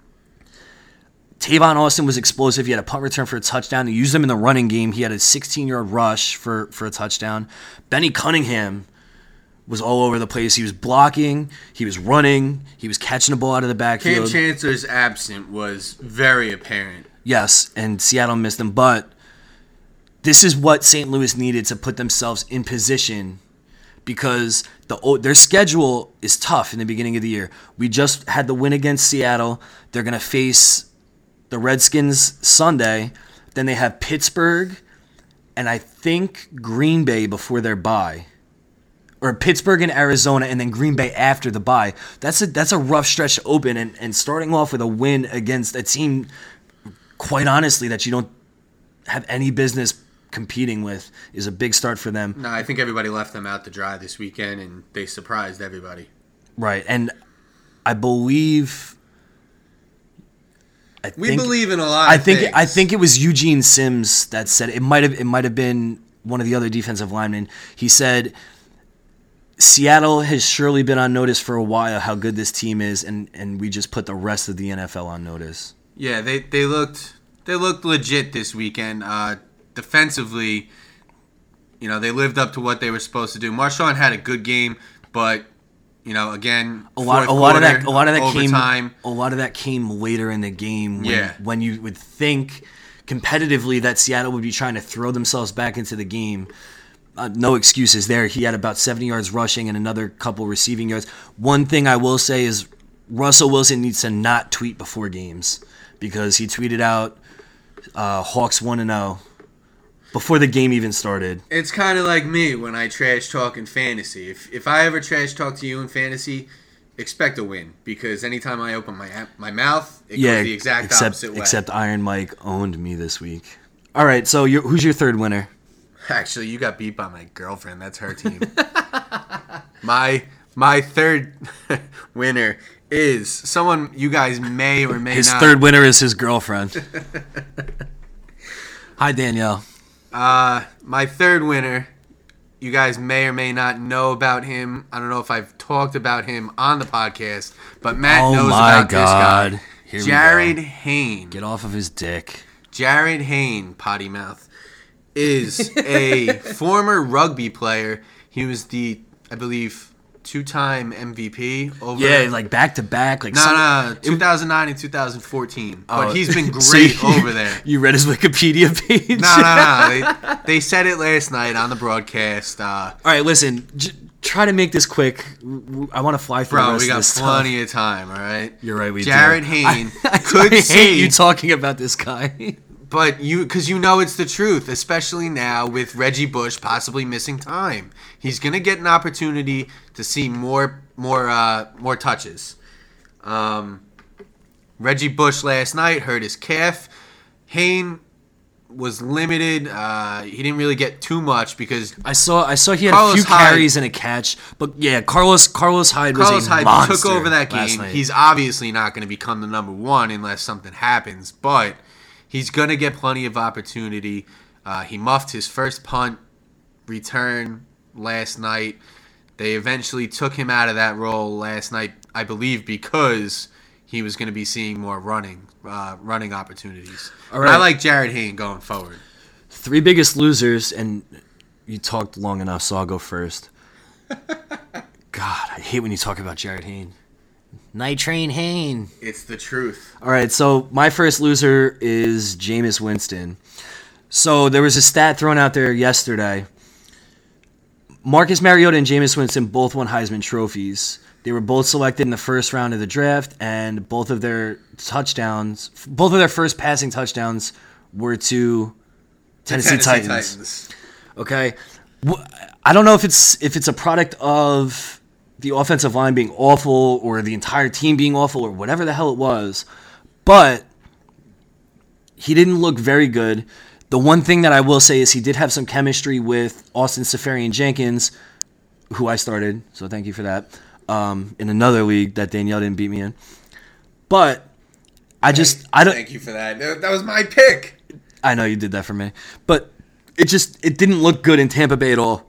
Speaker 6: Tavon Austin was explosive. He had a punt return for a touchdown. He used him in the running game. He had a sixteen-yard rush for, for a touchdown. Benny Cunningham was all over the place. He was blocking. He was running. He was catching the ball out of the
Speaker 7: Cam
Speaker 6: backfield.
Speaker 7: Chancellor's absence was very apparent.
Speaker 6: Yes, and Seattle missed him, but this is what Saint Louis needed to put themselves in position because the their schedule is tough in the beginning of the year. We just had the win against Seattle. They're going to face the Redskins Sunday. Then they have Pittsburgh and I think Green Bay before their bye. Or Pittsburgh and Arizona and then Green Bay after the bye. That's a that's a rough stretch to open, and, and starting off with a win against a team, quite honestly, that you don't have any business competing with is a big start for them.
Speaker 7: No, I think everybody left them out to dry this weekend, and they surprised everybody.
Speaker 6: Right, and I believe I
Speaker 7: We
Speaker 6: think,
Speaker 7: believe in a lot
Speaker 6: I
Speaker 7: of
Speaker 6: think
Speaker 7: things.
Speaker 6: I think it was Eugene Sims that said it. It might have it might have been one of the other defensive linemen. He said Seattle has surely been on notice for a while how good this team is, and, and we just put the rest of the N F L on notice.
Speaker 7: Yeah, they, they looked they looked legit this weekend. Uh, defensively, you know, they lived up to what they were supposed to do. Marshawn had a good game, but you know, again,
Speaker 6: A lot, a
Speaker 7: fourth
Speaker 6: lot of that,
Speaker 7: quarter,
Speaker 6: a lot of that
Speaker 7: overtime.
Speaker 6: came, a lot of that came later in the game. When,
Speaker 7: Yeah.
Speaker 6: when you would think competitively that Seattle would be trying to throw themselves back into the game. Uh, no excuses there. He had about seventy yards rushing and another couple receiving yards. One thing I will say is Russell Wilson needs to not tweet before games because he tweeted out uh, Hawks one and oh before the game even started.
Speaker 7: It's kind of like me when I trash talk in fantasy. If if I ever trash talk to you in fantasy, expect a win because anytime I open my my mouth, it
Speaker 6: Yeah,
Speaker 7: goes the exact
Speaker 6: except
Speaker 7: opposite way.
Speaker 6: except Iron Mike owned me this week. All right, so you're, who's your third winner?
Speaker 7: Actually, you got beat by my girlfriend. That's her team. my my third winner is someone you guys may or may
Speaker 6: His
Speaker 7: not.
Speaker 6: third winner is his girlfriend. Hi, Danielle.
Speaker 7: Uh, my third winner. You guys may or may not know about him. I don't know if I've talked about him on the podcast, but Matt
Speaker 6: Oh
Speaker 7: knows
Speaker 6: my
Speaker 7: about
Speaker 6: God.
Speaker 7: this guy.
Speaker 6: Here we
Speaker 7: Jared
Speaker 6: go.
Speaker 7: Hayne.
Speaker 6: Get off of his dick.
Speaker 7: Jared Hayne, potty mouth, is a former rugby player. He was the, I believe, two-time M V P over.
Speaker 6: Yeah, like back to back. Like
Speaker 7: no,
Speaker 6: some-
Speaker 7: no, two thousand nine and two thousand fourteen. But
Speaker 6: Oh,
Speaker 7: he's been great
Speaker 6: so you-
Speaker 7: over there.
Speaker 6: You read his Wikipedia page?
Speaker 7: No, no, no. They, they said it last night on the broadcast. Uh,
Speaker 6: All right, listen. J- try to make this quick. W- w- I want to fly through the
Speaker 7: bro,
Speaker 6: rest
Speaker 7: we
Speaker 6: of
Speaker 7: got
Speaker 6: this
Speaker 7: plenty
Speaker 6: stuff.
Speaker 7: of time, all right?
Speaker 6: You're right, we
Speaker 7: Jared
Speaker 6: do.
Speaker 7: Hayne
Speaker 6: I, I,
Speaker 7: could
Speaker 6: I hate
Speaker 7: see
Speaker 6: you talking about this guy.
Speaker 7: But you, because you know it's the truth, especially now with Reggie Bush possibly missing time, he's gonna get an opportunity to see more, more, uh, more touches. Um, Reggie Bush last night hurt his calf. Hayne was limited. Uh, he didn't really get too much because
Speaker 6: I saw I saw he had
Speaker 7: Carlos
Speaker 6: a few
Speaker 7: Hyde-
Speaker 6: carries and a catch, but yeah, Carlos Carlos Hyde was
Speaker 7: Carlos
Speaker 6: a
Speaker 7: Hyde
Speaker 6: monster
Speaker 7: took over that
Speaker 6: last
Speaker 7: game.
Speaker 6: night.
Speaker 7: He's obviously not going to become the number one unless something happens, but he's going to get plenty of opportunity. Uh, he muffed his first punt return last night. They eventually took him out of that role last night, I believe, because he was going to be seeing more running uh, running opportunities.
Speaker 6: All
Speaker 7: But I
Speaker 6: right.
Speaker 7: like Jared Hayne going forward.
Speaker 6: Three biggest losers, and you talked long enough, so I'll go first. God, I hate when you talk about Jared Hayne. Night Train Hayne.
Speaker 7: It's the truth.
Speaker 6: All right, so my first loser is Jameis Winston. So there was a stat thrown out there yesterday. Marcus Mariota and Jameis Winston both won Heisman trophies. They were both selected in the first round of the draft, and both of their touchdowns, both of their first passing touchdowns were to Tennessee, Titans. Okay, Wh- I don't know if it's if it's a product of the offensive line being awful or the entire team being awful or whatever the hell it was, but he didn't look very good. The one thing that I will say is he did have some chemistry with Austin Seferian-Jenkins, who I started, so thank you for that, um, in another league that Danielle didn't beat me in. But I just I don't
Speaker 7: Thank you for that. That was my pick.
Speaker 6: I know you did that for me, but it just it didn't look good in Tampa Bay at all.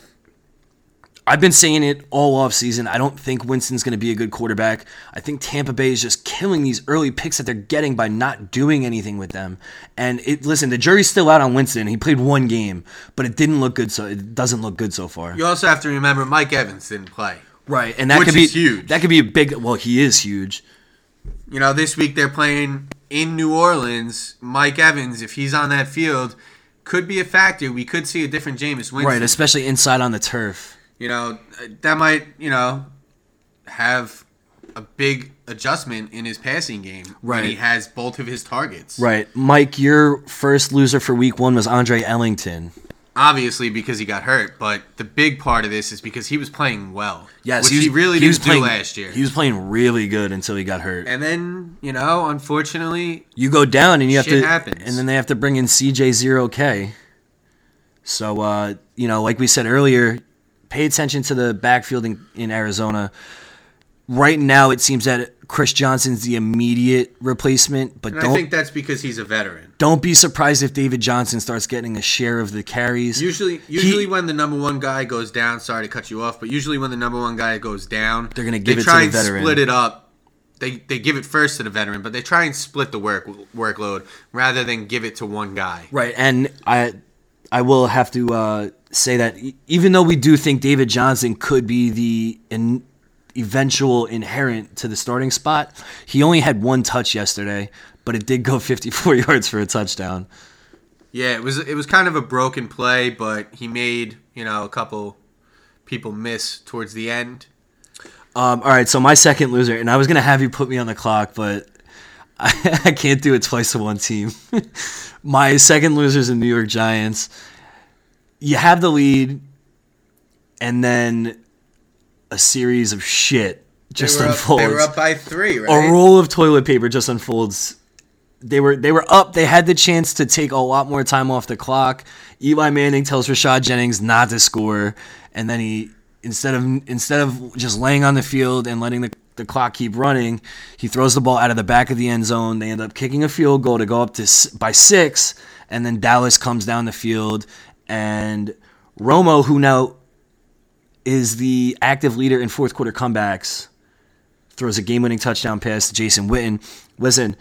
Speaker 6: I've been saying it all off season. I don't think Winston's going to be a good quarterback. I think Tampa Bay is just killing these early picks that they're getting by not doing anything with them. And it listen, the jury's still out on Winston. He played one game, but it didn't look good. So it doesn't look good so far.
Speaker 7: You also have to remember Mike Evans didn't play.
Speaker 6: Right, and that
Speaker 7: Which
Speaker 6: could be
Speaker 7: is huge.
Speaker 6: That could be a big. Well, he is huge.
Speaker 7: You know, this week they're playing in New Orleans. Mike Evans, if he's on that field, could be a factor. We could see a different Jameis Winston.
Speaker 6: Right, especially inside on the turf.
Speaker 7: You know, that might, you know, have a big adjustment in his passing game.
Speaker 6: Right.
Speaker 7: When he has both of his targets.
Speaker 6: Right, Mike. Your first loser for Week One was Andre Ellington.
Speaker 7: Obviously because he got hurt, but the big part of this is because he was playing well.
Speaker 6: Yes,
Speaker 7: which
Speaker 6: he, was,
Speaker 7: he really
Speaker 6: he
Speaker 7: didn't
Speaker 6: was playing,
Speaker 7: do last year.
Speaker 6: He was playing really good until he got hurt.
Speaker 7: And then, you know, unfortunately,
Speaker 6: You go down and you have
Speaker 7: Shit
Speaker 6: to,
Speaker 7: happens.
Speaker 6: and then they have to bring in C J zero K. So, uh, you know, like we said earlier, pay attention to the backfield in, in Arizona. right now it seems that Chris Johnson's the immediate replacement, but
Speaker 7: And
Speaker 6: don't
Speaker 7: I think that's because he's a veteran.
Speaker 6: don't be surprised if David Johnson starts getting a share of the carries.
Speaker 7: Usually, usually
Speaker 6: He-
Speaker 7: when the number one guy goes down, sorry to cut you off, but usually when the number one guy goes down,
Speaker 6: They're gonna give
Speaker 7: they
Speaker 6: it to
Speaker 7: try
Speaker 6: the
Speaker 7: and
Speaker 6: veteran.
Speaker 7: split it up. They they give it first to the veteran, but they try and split the work workload rather than give it to one guy.
Speaker 6: Right, and I I will have to uh, say that e- even though we do think David Johnson could be the in, eventual inherent to the starting spot, he only had one touch yesterday, but it did go fifty-four yards for a touchdown.
Speaker 7: Yeah, it was it was kind of a broken play, but he made, you know, a couple people miss towards the end.
Speaker 6: Um, all right, so my second loser, and I was going to have you put me on the clock, but I, I can't do it twice to one team. My second loser is the New York Giants. You have the lead, and then a series of shit just
Speaker 7: they were
Speaker 6: unfolds.
Speaker 7: Up, they were up by three,
Speaker 6: A
Speaker 7: right?
Speaker 6: roll of toilet paper just unfolds. They were they were up. They had the chance to take a lot more time off the clock. Eli Manning tells Rashad Jennings not to score, and then he instead of instead of just laying on the field and letting the, the clock keep running, he throws the ball out of the back of the end zone. They end up kicking a field goal to go up to s- by six, and then Dallas comes down the field, and Romo, who now is the active leader in fourth quarter comebacks, throws a game-winning touchdown pass to Jason Witten. Listen,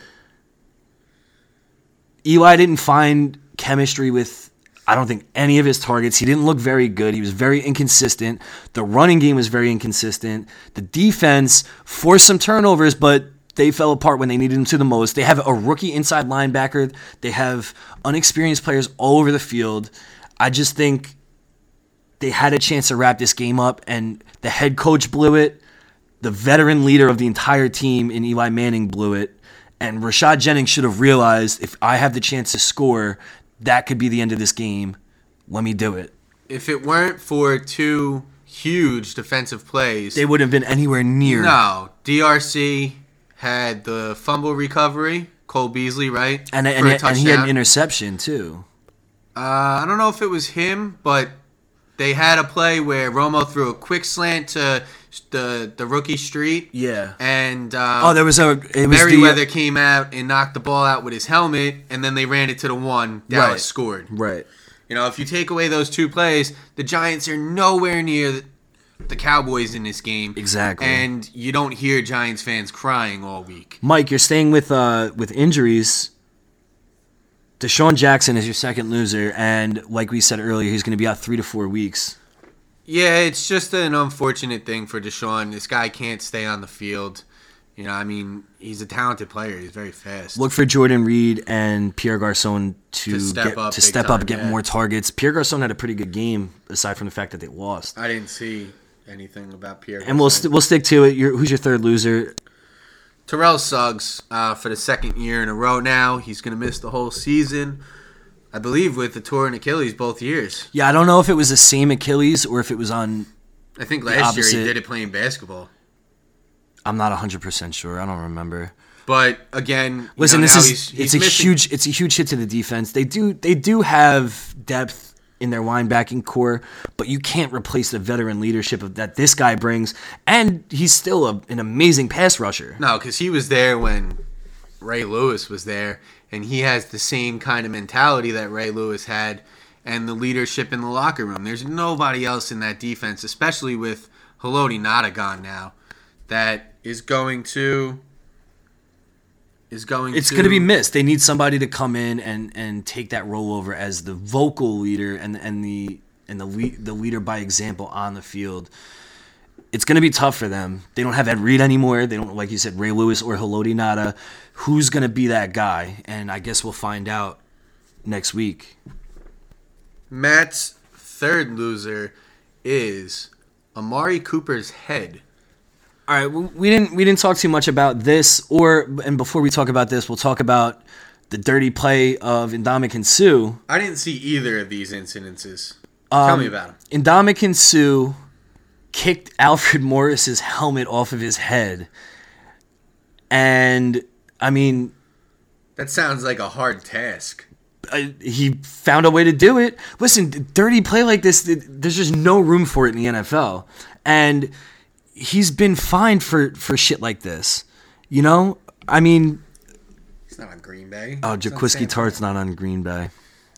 Speaker 6: Eli didn't find chemistry with, I don't think, any of his targets. He didn't look very good. He was very inconsistent. The running game was very inconsistent. The defense forced some turnovers, but they fell apart when they needed them to the most. They have a rookie inside linebacker. They have unexperienced players all over the field. I just think they had a chance to wrap this game up, and the head coach blew it. The veteran leader of the entire team in Eli Manning blew it. And Rashad Jennings should have realized, if I have the chance to score, that could be the end of this game. Let me do it.
Speaker 7: If it weren't for two huge defensive plays,
Speaker 6: They wouldn't have been anywhere near.
Speaker 7: no, D R C had the fumble recovery, Cole Beasley, right?
Speaker 6: And,
Speaker 7: For
Speaker 6: and,
Speaker 7: a
Speaker 6: and he had an
Speaker 7: touchdown.
Speaker 6: interception, too.
Speaker 7: Uh, I don't know if it was him, but they had a play where Romo threw a quick slant to the the rookie Street.
Speaker 6: Yeah.
Speaker 7: And uh,
Speaker 6: Oh, there was a... It was
Speaker 7: Merriweather
Speaker 6: the,
Speaker 7: came out and knocked the ball out with his helmet, and then they ran it to the one. Dallas
Speaker 6: Right.
Speaker 7: scored.
Speaker 6: Right.
Speaker 7: You know, if you take away those two plays, the Giants are nowhere near the, the Cowboys in this game.
Speaker 6: Exactly.
Speaker 7: And you don't hear Giants fans crying all week.
Speaker 6: Mike, you're staying with uh, with injuries. Deshaun Jackson is your second loser, and like we said earlier, he's going to be out three to four weeks.
Speaker 7: Yeah, it's just an unfortunate thing for Deshaun. This guy can't stay on the field. You know, I mean, he's a talented player. He's very fast.
Speaker 6: Look for Jordan Reed and Pierre Garçon to,
Speaker 7: To step
Speaker 6: get
Speaker 7: up
Speaker 6: to
Speaker 7: big
Speaker 6: step
Speaker 7: time,
Speaker 6: up, get
Speaker 7: yeah.
Speaker 6: more targets. Pierre Garçon had a pretty good game, aside from the fact that they lost.
Speaker 7: I didn't see anything about Pierre.
Speaker 6: And we'll
Speaker 7: Garçon.
Speaker 6: st- we'll stick to it. Your, who's your third loser?
Speaker 7: Terrell Suggs uh, for the second year in a row now. He's going to miss the whole season. I believe with the torn Achilles both years.
Speaker 6: Yeah, I don't know if it was the same Achilles or if it was on.
Speaker 7: I think
Speaker 6: The
Speaker 7: last year he
Speaker 6: opposite.
Speaker 7: did it playing basketball.
Speaker 6: I'm not one hundred percent sure. I don't remember.
Speaker 7: But again, you
Speaker 6: Listen,
Speaker 7: know,
Speaker 6: this
Speaker 7: now
Speaker 6: is
Speaker 7: he's, he's
Speaker 6: it's a
Speaker 7: missing-
Speaker 6: huge it's a huge hit to the defense. They do they do have depth in their linebacking core, but you can't replace the veteran leadership of, that this guy brings. And he's still a, an amazing pass rusher.
Speaker 7: No, because he was there when Ray Lewis was there, and he has the same kind of mentality that Ray Lewis had and the leadership in the locker room. There's nobody else in that defense, especially with Haloti Ngata gone now, that is going to is going
Speaker 6: It's
Speaker 7: to
Speaker 6: going to be missed. They need somebody to come in and, and take that role over as the vocal leader and and the and the lead, the leader by example on the field. It's going to be tough for them. They don't have Ed Reed anymore. They don't, like you said, Ray Lewis or Haloti Ngata. Who's going to be that guy? And I guess we'll find out next week.
Speaker 7: Matt's third loser is Amari Cooper's head.
Speaker 6: All right, we we didn't we didn't talk too much about this, or and before we talk about this, we'll talk about the dirty play of Ndamukong Suh.
Speaker 7: I didn't see either of these incidences. Tell
Speaker 6: Um,
Speaker 7: me about them.
Speaker 6: Ndamukong Suh kicked Alfred Morris's helmet off of his head, and I mean,
Speaker 7: That sounds like a hard task.
Speaker 6: uh, he found a way to do it. Listen, dirty play like this, th- there's just no room for it in the N F L, and he's been fined for, for shit like this. You know? I mean...
Speaker 7: He's not on Green Bay.
Speaker 6: Oh, Jaquiski Tartt's not on Green Bay.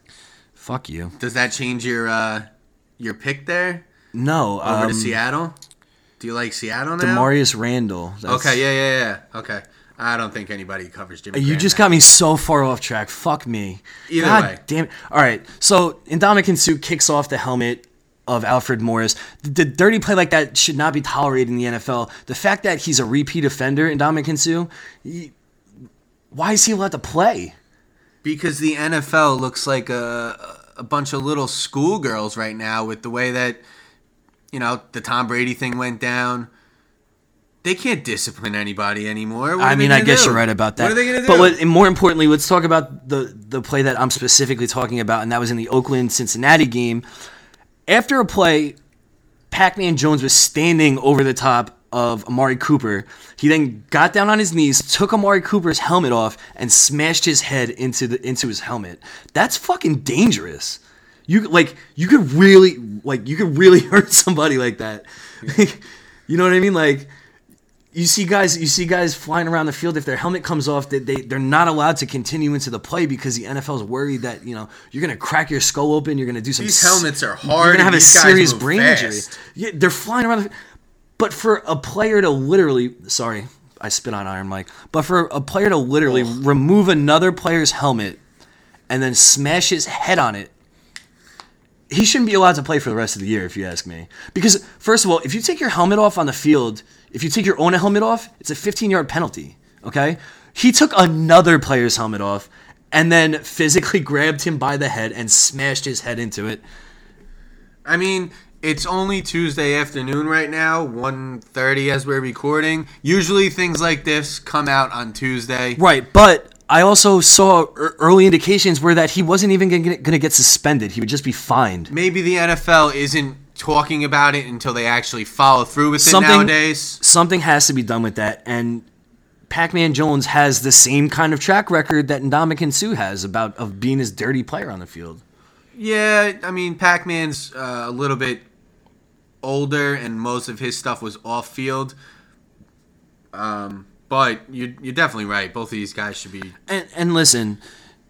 Speaker 6: Fuck you.
Speaker 7: Does that change your uh, your pick there?
Speaker 6: No.
Speaker 7: Over
Speaker 6: um,
Speaker 7: to Seattle? Do you like Seattle now?
Speaker 6: Demarius Randall. That's,
Speaker 7: Okay, yeah, yeah, yeah. Okay. I don't think anybody covers Jimmy
Speaker 6: You
Speaker 7: Graham
Speaker 6: just
Speaker 7: now.
Speaker 6: got me so far off track. Fuck me.
Speaker 7: Either
Speaker 6: God
Speaker 7: way.
Speaker 6: damn it. All right. So, Ndamukong Suh kicks off the helmet of Alfred Morris. The, the dirty play like that should not be tolerated in the N F L. The fact that he's a repeat offender, Ndamukong Suh, he, why is he allowed to play?
Speaker 7: Because the N F L looks like a, a bunch of little schoolgirls right now with the way that, you know, the Tom Brady thing went down. They can't discipline anybody anymore. What
Speaker 6: I
Speaker 7: are
Speaker 6: mean,
Speaker 7: they
Speaker 6: I
Speaker 7: gonna
Speaker 6: guess
Speaker 7: do?
Speaker 6: you're right about that.
Speaker 7: What are they going to do?
Speaker 6: But what, and more importantly, let's talk about the, the play that I'm specifically talking about, and that was in the Oakland-Cincinnati game. After a play, Pac-Man Jones was standing over the top of Amari Cooper. He then got down on his knees, took Amari Cooper's helmet off, and smashed his head into the into his helmet. That's fucking dangerous. You like you could really like you could really hurt somebody like that. You know what I mean? Like you see guys you see guys flying around the field, if their helmet comes off, they, they they're not allowed to continue into the play because the N F L is worried that, you know, you're gonna crack your skull open, you're gonna do some
Speaker 7: These
Speaker 6: s-
Speaker 7: helmets are hard.
Speaker 6: You're gonna have
Speaker 7: and
Speaker 6: a
Speaker 7: these guys
Speaker 6: serious
Speaker 7: move
Speaker 6: brain
Speaker 7: fast.
Speaker 6: injury. Yeah, they're flying around the, but for a player to literally sorry, I spit on Iron Mike. But for a player to literally
Speaker 7: Ugh.
Speaker 6: remove another player's helmet and then smash his head on it, he shouldn't be allowed to play for the rest of the year, if you ask me. Because, first of all, if you take your helmet off on the field, if you take your own helmet off, it's a fifteen-yard penalty, okay? He took another player's helmet off and then physically grabbed him by the head and smashed his head into it.
Speaker 7: I mean, it's only Tuesday afternoon right now, one thirty as we're recording. Usually things like this come out on Tuesday.
Speaker 6: Right, but I also saw er- early indications were that he wasn't even going to get suspended. He would just be fined.
Speaker 7: Maybe the N F L isn't talking about it until they actually follow through with it
Speaker 6: Something-
Speaker 7: nowadays.
Speaker 6: Something has to be done with that, and Pac-Man Jones has the same kind of track record that Ndamukong Suh has about of being this dirty player on the field.
Speaker 7: Yeah, I mean, Pac-Man's uh, a little bit older, and most of his stuff was off-field. Um, but you're, you're definitely right. Both of these guys should be...
Speaker 6: And, and listen,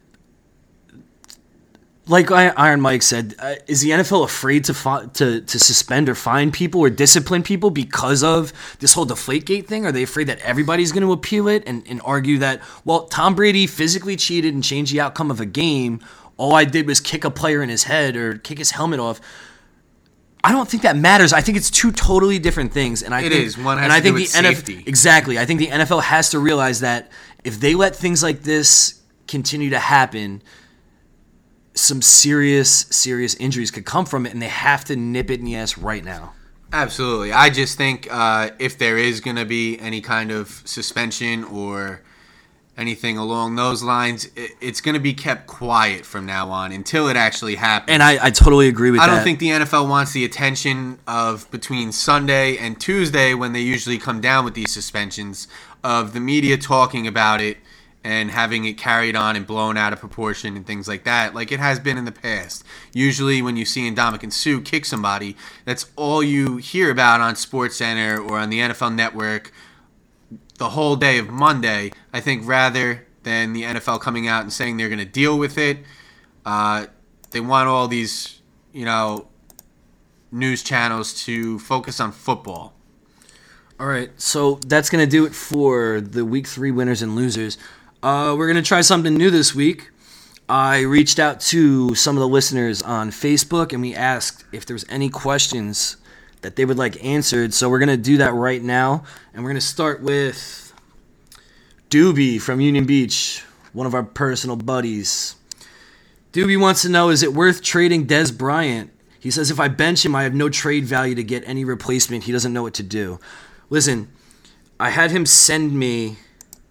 Speaker 6: like Iron Mike said, uh, is the N F L afraid to, fi- to to suspend or fine people or discipline people because of this whole Deflategate thing? Are they afraid that everybody's going to appeal it and, and argue that, well, Tom Brady physically cheated and changed the outcome of a game. All I did was kick a player in his head or kick his helmet off. I don't think that matters. I think it's two totally different things. And I
Speaker 7: It
Speaker 6: think,
Speaker 7: is. One has
Speaker 6: and
Speaker 7: to
Speaker 6: I think
Speaker 7: do with
Speaker 6: the N F L
Speaker 7: safety.
Speaker 6: Exactly. I think the N F L has to realize that if they let things like this continue to happen, some serious, serious injuries could come from it, and they have to nip it in the ass right now.
Speaker 7: Absolutely. I just think uh, if there is going to be any kind of suspension or anything along those lines, it, it's going to be kept quiet from now on until it actually happens.
Speaker 6: And I, I totally agree with
Speaker 7: I
Speaker 6: that.
Speaker 7: don't think the N F L wants the attention of between Sunday and Tuesday, when they usually come down with these suspensions, of the media talking about it and having it carried on and blown out of proportion and things like that, like it has been in the past. Usually when you see Ndamukong Suh kick somebody, that's all you hear about on SportsCenter or on the N F L Network the whole day of Monday. I think rather than the N F L coming out and saying they're going to deal with it, uh, they want all these, you know, news channels to focus on football.
Speaker 6: All right, so that's going to do it for the week three winners and losers. Uh, we're going to try something new this week. I reached out to some of the listeners on Facebook, and we asked if there's any questions that they would like answered. So we're going to do that right now, and we're going to start with Doobie from Union Beach, one of our personal buddies. Doobie wants to know, is it worth trading Dez Bryant? He says, if I bench him, I have no trade value to get any replacement. He doesn't know what to do. Listen, I had him send me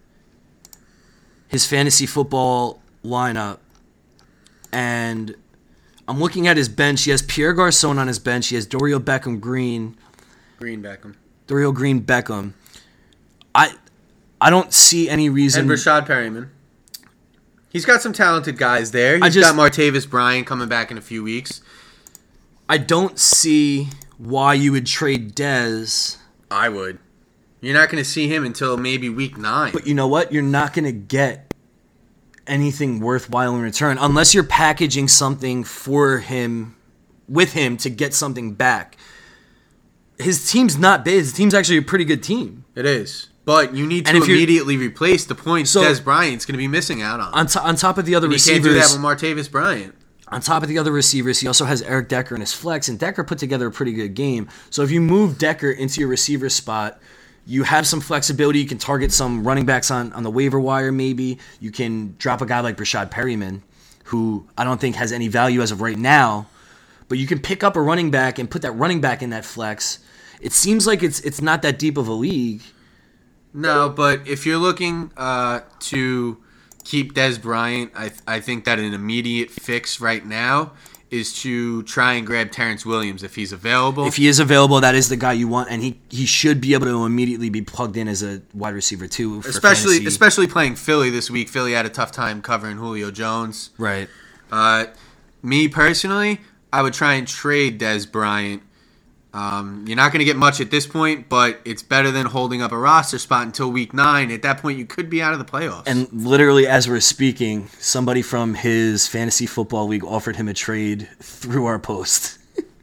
Speaker 6: his fantasy football lineup, and I'm looking at his bench. He has Pierre Garçon on his bench. He has Dorial Beckham Green.
Speaker 7: Green Beckham.
Speaker 6: Dorial Green Beckham. I I don't see any reason.
Speaker 7: And Rashad Perryman. He's got some talented guys there. He's
Speaker 6: I just-
Speaker 7: got Martavis Bryant coming back in a few weeks.
Speaker 6: I don't see why you would trade Dez
Speaker 7: I would. You're not going to see him until maybe week nine.
Speaker 6: But you know what? You're not going to get anything worthwhile in return unless you're packaging something for him, with him, to get something back. His team's not bad. His team's actually a pretty good team.
Speaker 7: It is. But you need to
Speaker 6: And if you're-
Speaker 7: immediately replace the points
Speaker 6: So-
Speaker 7: Des Bryant's going to be missing out on.
Speaker 6: On, to- on top of the other
Speaker 7: And you can't
Speaker 6: receivers,
Speaker 7: do that with Martavis Bryant.
Speaker 6: on top of the other receivers, he also has Eric Decker in his flex, and Decker put together a pretty good game. So if you move Decker into your receiver spot, you have some flexibility. You can target some running backs on, on the waiver wire maybe. You can drop a guy like Rashad Perryman, who I don't think has any value as of right now. But you can pick up a running back and put that running back in that flex. It seems like it's it's not that deep of a league.
Speaker 7: No, but if you're looking uh, to keep Des Bryant, I, th- I think that an immediate fix right now is to try and grab Terrence Williams if he's available.
Speaker 6: If he is available, that is the guy you want, and he, he should be able to immediately be plugged in as a wide receiver too. For
Speaker 7: especially
Speaker 6: fantasy.
Speaker 7: especially playing Philly this week. Philly had a tough time covering Julio Jones.
Speaker 6: Right.
Speaker 7: Uh, me personally, I would try and trade Des Bryant. Um, you're not going to get much at this point, but it's better than holding up a roster spot until week nine. At that point, you could be out of the playoffs.
Speaker 6: And literally, as we're speaking, somebody from his fantasy football league offered him a trade through our post.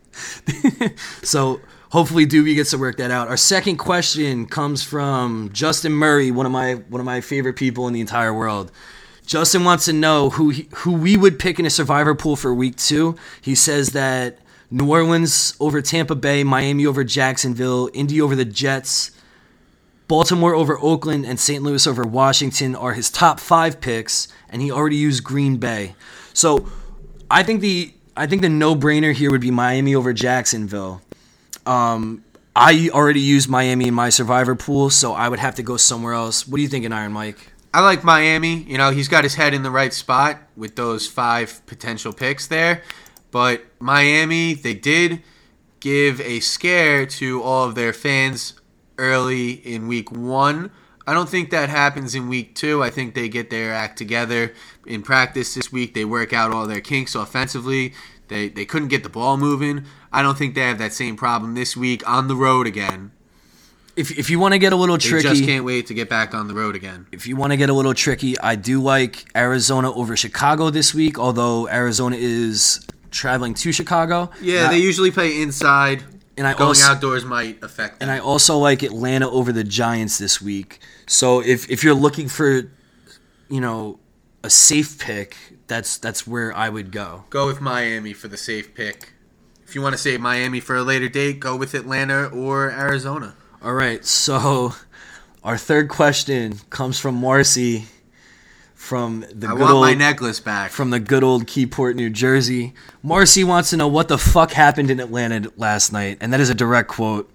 Speaker 6: So hopefully, Doobie gets to work that out. Our second question comes from Justin Murray, one of my one of my favorite people in the entire world. Justin wants to know who he, who we would pick in a survivor pool for week two. He says that New Orleans over Tampa Bay, Miami over Jacksonville, Indy over the Jets, Baltimore over Oakland, and Saint Louis over Washington are his top five picks, and he already used Green Bay. So I think the I think the no-brainer here would be Miami over Jacksonville. Um, I already used Miami in my survivor pool, so I would have to go somewhere else. What are you thinking, Iron Mike?
Speaker 7: I like Miami. You know, he's got his head in the right spot with those five potential picks there. But Miami, they did give a scare to all of their fans early in week one. I don't think that happens in week two. I think they get their act together in practice this week. They work out all their kinks offensively. They they couldn't get the ball moving. I don't think they have that same problem this week on the road again.
Speaker 6: If if you want to get a little
Speaker 7: They
Speaker 6: tricky,
Speaker 7: just can't wait to get back on the road again.
Speaker 6: if you want to get a little tricky, I do like Arizona over Chicago this week, although Arizona is traveling to Chicago.
Speaker 7: Yeah,
Speaker 6: Now-
Speaker 7: they usually play inside.
Speaker 6: and I
Speaker 7: Going
Speaker 6: also,
Speaker 7: outdoors might affect them.
Speaker 6: And I also like Atlanta over the Giants this week. So if if you're looking for, you know, a safe pick, that's that's where I would go.
Speaker 7: Go with Miami for the safe pick. If you want to save Miami for a later date, go with Atlanta or Arizona.
Speaker 6: All right, so our third question comes from Marcy from the
Speaker 7: I
Speaker 6: good
Speaker 7: want
Speaker 6: old
Speaker 7: my necklace back.
Speaker 6: from the good old Keyport, New Jersey. Marcy wants to know what the fuck happened in Atlanta last night, and that is a direct quote.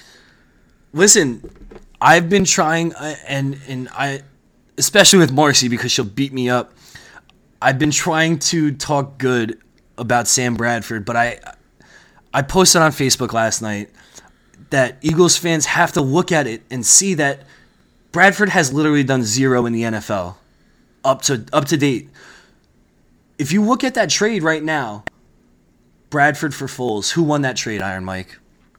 Speaker 6: Listen, I've been trying, uh, and and I, especially with Marcy because she'll beat me up. I've been trying to talk good about Sam Bradford, but I, I posted on Facebook last night that Eagles fans have to look at it and see that Bradford has literally done zero in the N F L up to up to date. If you look at that trade right now, Bradford for Foles, who won that trade, Iron Mike?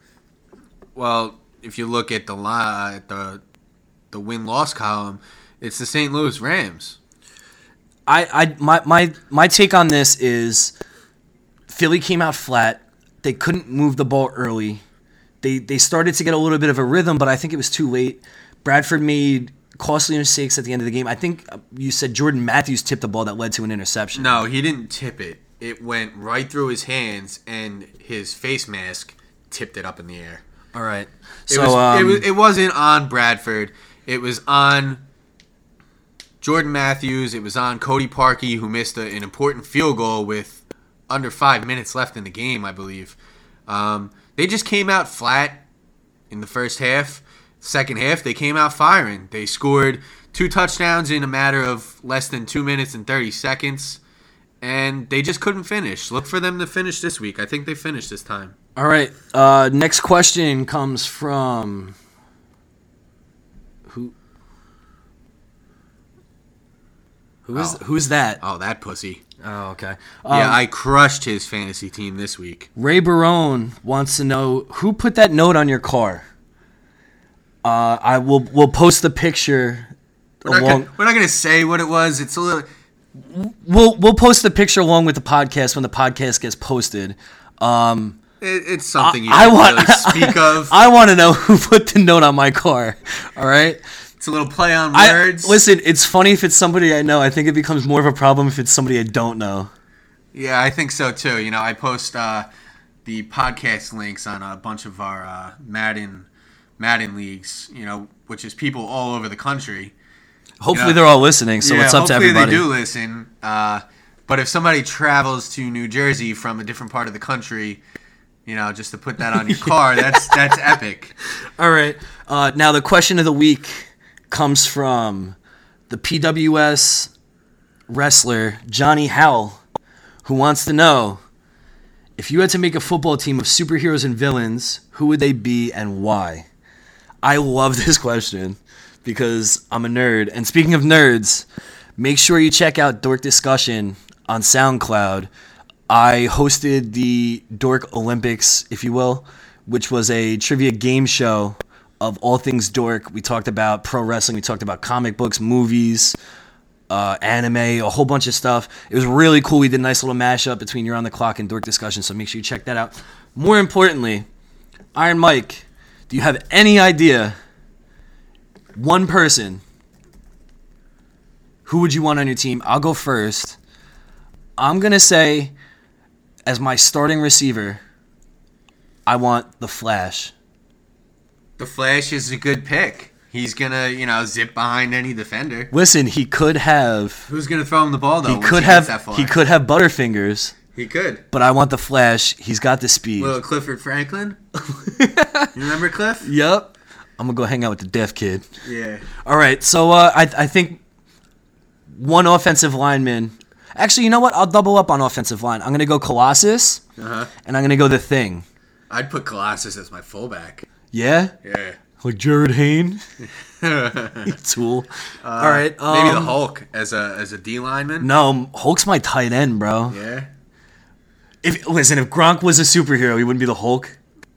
Speaker 7: Well, if you look at the li- at the the win loss column, it's the Saint Louis Rams.
Speaker 6: I, I my, my my take on this is Philly came out flat. They couldn't move the ball early. They they started to get a little bit of a rhythm, but I think it was too late. Bradford made costly mistakes at the end of the game. I think you said Jordan Matthews tipped the ball that led to an interception.
Speaker 7: No, he didn't tip it. It went right through his hands, and his face mask tipped it up in the air.
Speaker 6: All right.
Speaker 7: It,
Speaker 6: So
Speaker 7: was,
Speaker 6: um,
Speaker 7: it, was, it wasn't on Bradford. It was on Jordan Matthews. It was on Cody Parkey, who missed a, an important field goal with under five minutes left in the game, I believe. Um, they just came out flat in the first half. Second half, they came out firing. They scored two touchdowns in a matter of less than two minutes and thirty seconds, and they just couldn't finish. Look for them to finish this week. I think they finished this time.
Speaker 6: all right. Uh, next question comes from who? Who is
Speaker 7: Oh.
Speaker 6: who's that?
Speaker 7: Oh, that pussy.
Speaker 6: Oh, okay. Um,
Speaker 7: Yeah, I crushed his fantasy team this week.
Speaker 6: Ray Barone wants to know who put that note on your car. Uh, I will we'll post the picture
Speaker 7: We're not,
Speaker 6: along.
Speaker 7: gonna, we're not gonna say what it was. It's a little.
Speaker 6: We'll we'll post the picture along with the podcast when the podcast gets posted. Um,
Speaker 7: It, it's something you
Speaker 6: I
Speaker 7: don't
Speaker 6: want-
Speaker 7: really speak of.
Speaker 6: I want to know who put the note on my car. All right.
Speaker 7: It's a little play on
Speaker 6: I,
Speaker 7: words.
Speaker 6: listen, it's funny if it's somebody I know. I think it becomes more of a problem if it's somebody I don't know.
Speaker 7: Yeah, I think so too. You know, I post uh, the podcast links on a bunch of our uh, Madden Madden leagues. You know, which is people all over the country.
Speaker 6: Hopefully
Speaker 7: Yeah.
Speaker 6: they're all listening. So
Speaker 7: yeah,
Speaker 6: what's up to
Speaker 7: hopefully
Speaker 6: everybody?
Speaker 7: they do listen. Uh, but if somebody travels to New Jersey from a different part of the country, you know, just to put that on your car, that's that's epic.
Speaker 6: All right. Uh, now the question of the week comes from the P W S wrestler Johnny Howell, who wants to know, if you had to make a football team of superheroes and villains, who would they be and why? I love this question because I'm a nerd. And speaking of nerds, make sure you check out Dork Discussion on SoundCloud. I hosted the Dork Olympics, if you will, which was a trivia game show of all things dork. We talked about pro wrestling. We talked about comic books, movies, uh, anime, a whole bunch of stuff. It was really cool. We did a nice little mashup between You're on the Clock and Dork Discussion, so make sure you check that out. More importantly, Iron Mike, do you have any idea, one person, who would you want on your team? I'll go first. I'm going to say, as my starting receiver, I want the Flash.
Speaker 7: The Flash is a good pick. He's gonna, you know, zip behind any defender.
Speaker 6: Listen, he could have
Speaker 7: Who's gonna throw him the ball though?
Speaker 6: he
Speaker 7: once
Speaker 6: could
Speaker 7: he
Speaker 6: have
Speaker 7: gets that far?
Speaker 6: he could have Butterfingers,
Speaker 7: He could.
Speaker 6: but I want the Flash. He's got the speed.
Speaker 7: Little Clifford Franklin. You remember Cliff?
Speaker 6: Yep. I'm gonna go hang out with the deaf kid.
Speaker 7: Yeah.
Speaker 6: All right, so uh, I I think one offensive lineman. Actually, you know what? I'll double up on offensive line. I'm gonna go Colossus,
Speaker 7: Uh huh.
Speaker 6: and I'm gonna go the Thing.
Speaker 7: I'd put Colossus as my fullback.
Speaker 6: Yeah,
Speaker 7: Yeah.
Speaker 6: like Jared Hayne,
Speaker 7: maybe
Speaker 6: tool. All right,
Speaker 7: the
Speaker 6: um,
Speaker 7: Hulk as a as a D lineman.
Speaker 6: No, Hulk's my tight end, bro.
Speaker 7: Yeah.
Speaker 6: If listen, if Gronk was a superhero, he wouldn't be the Hulk.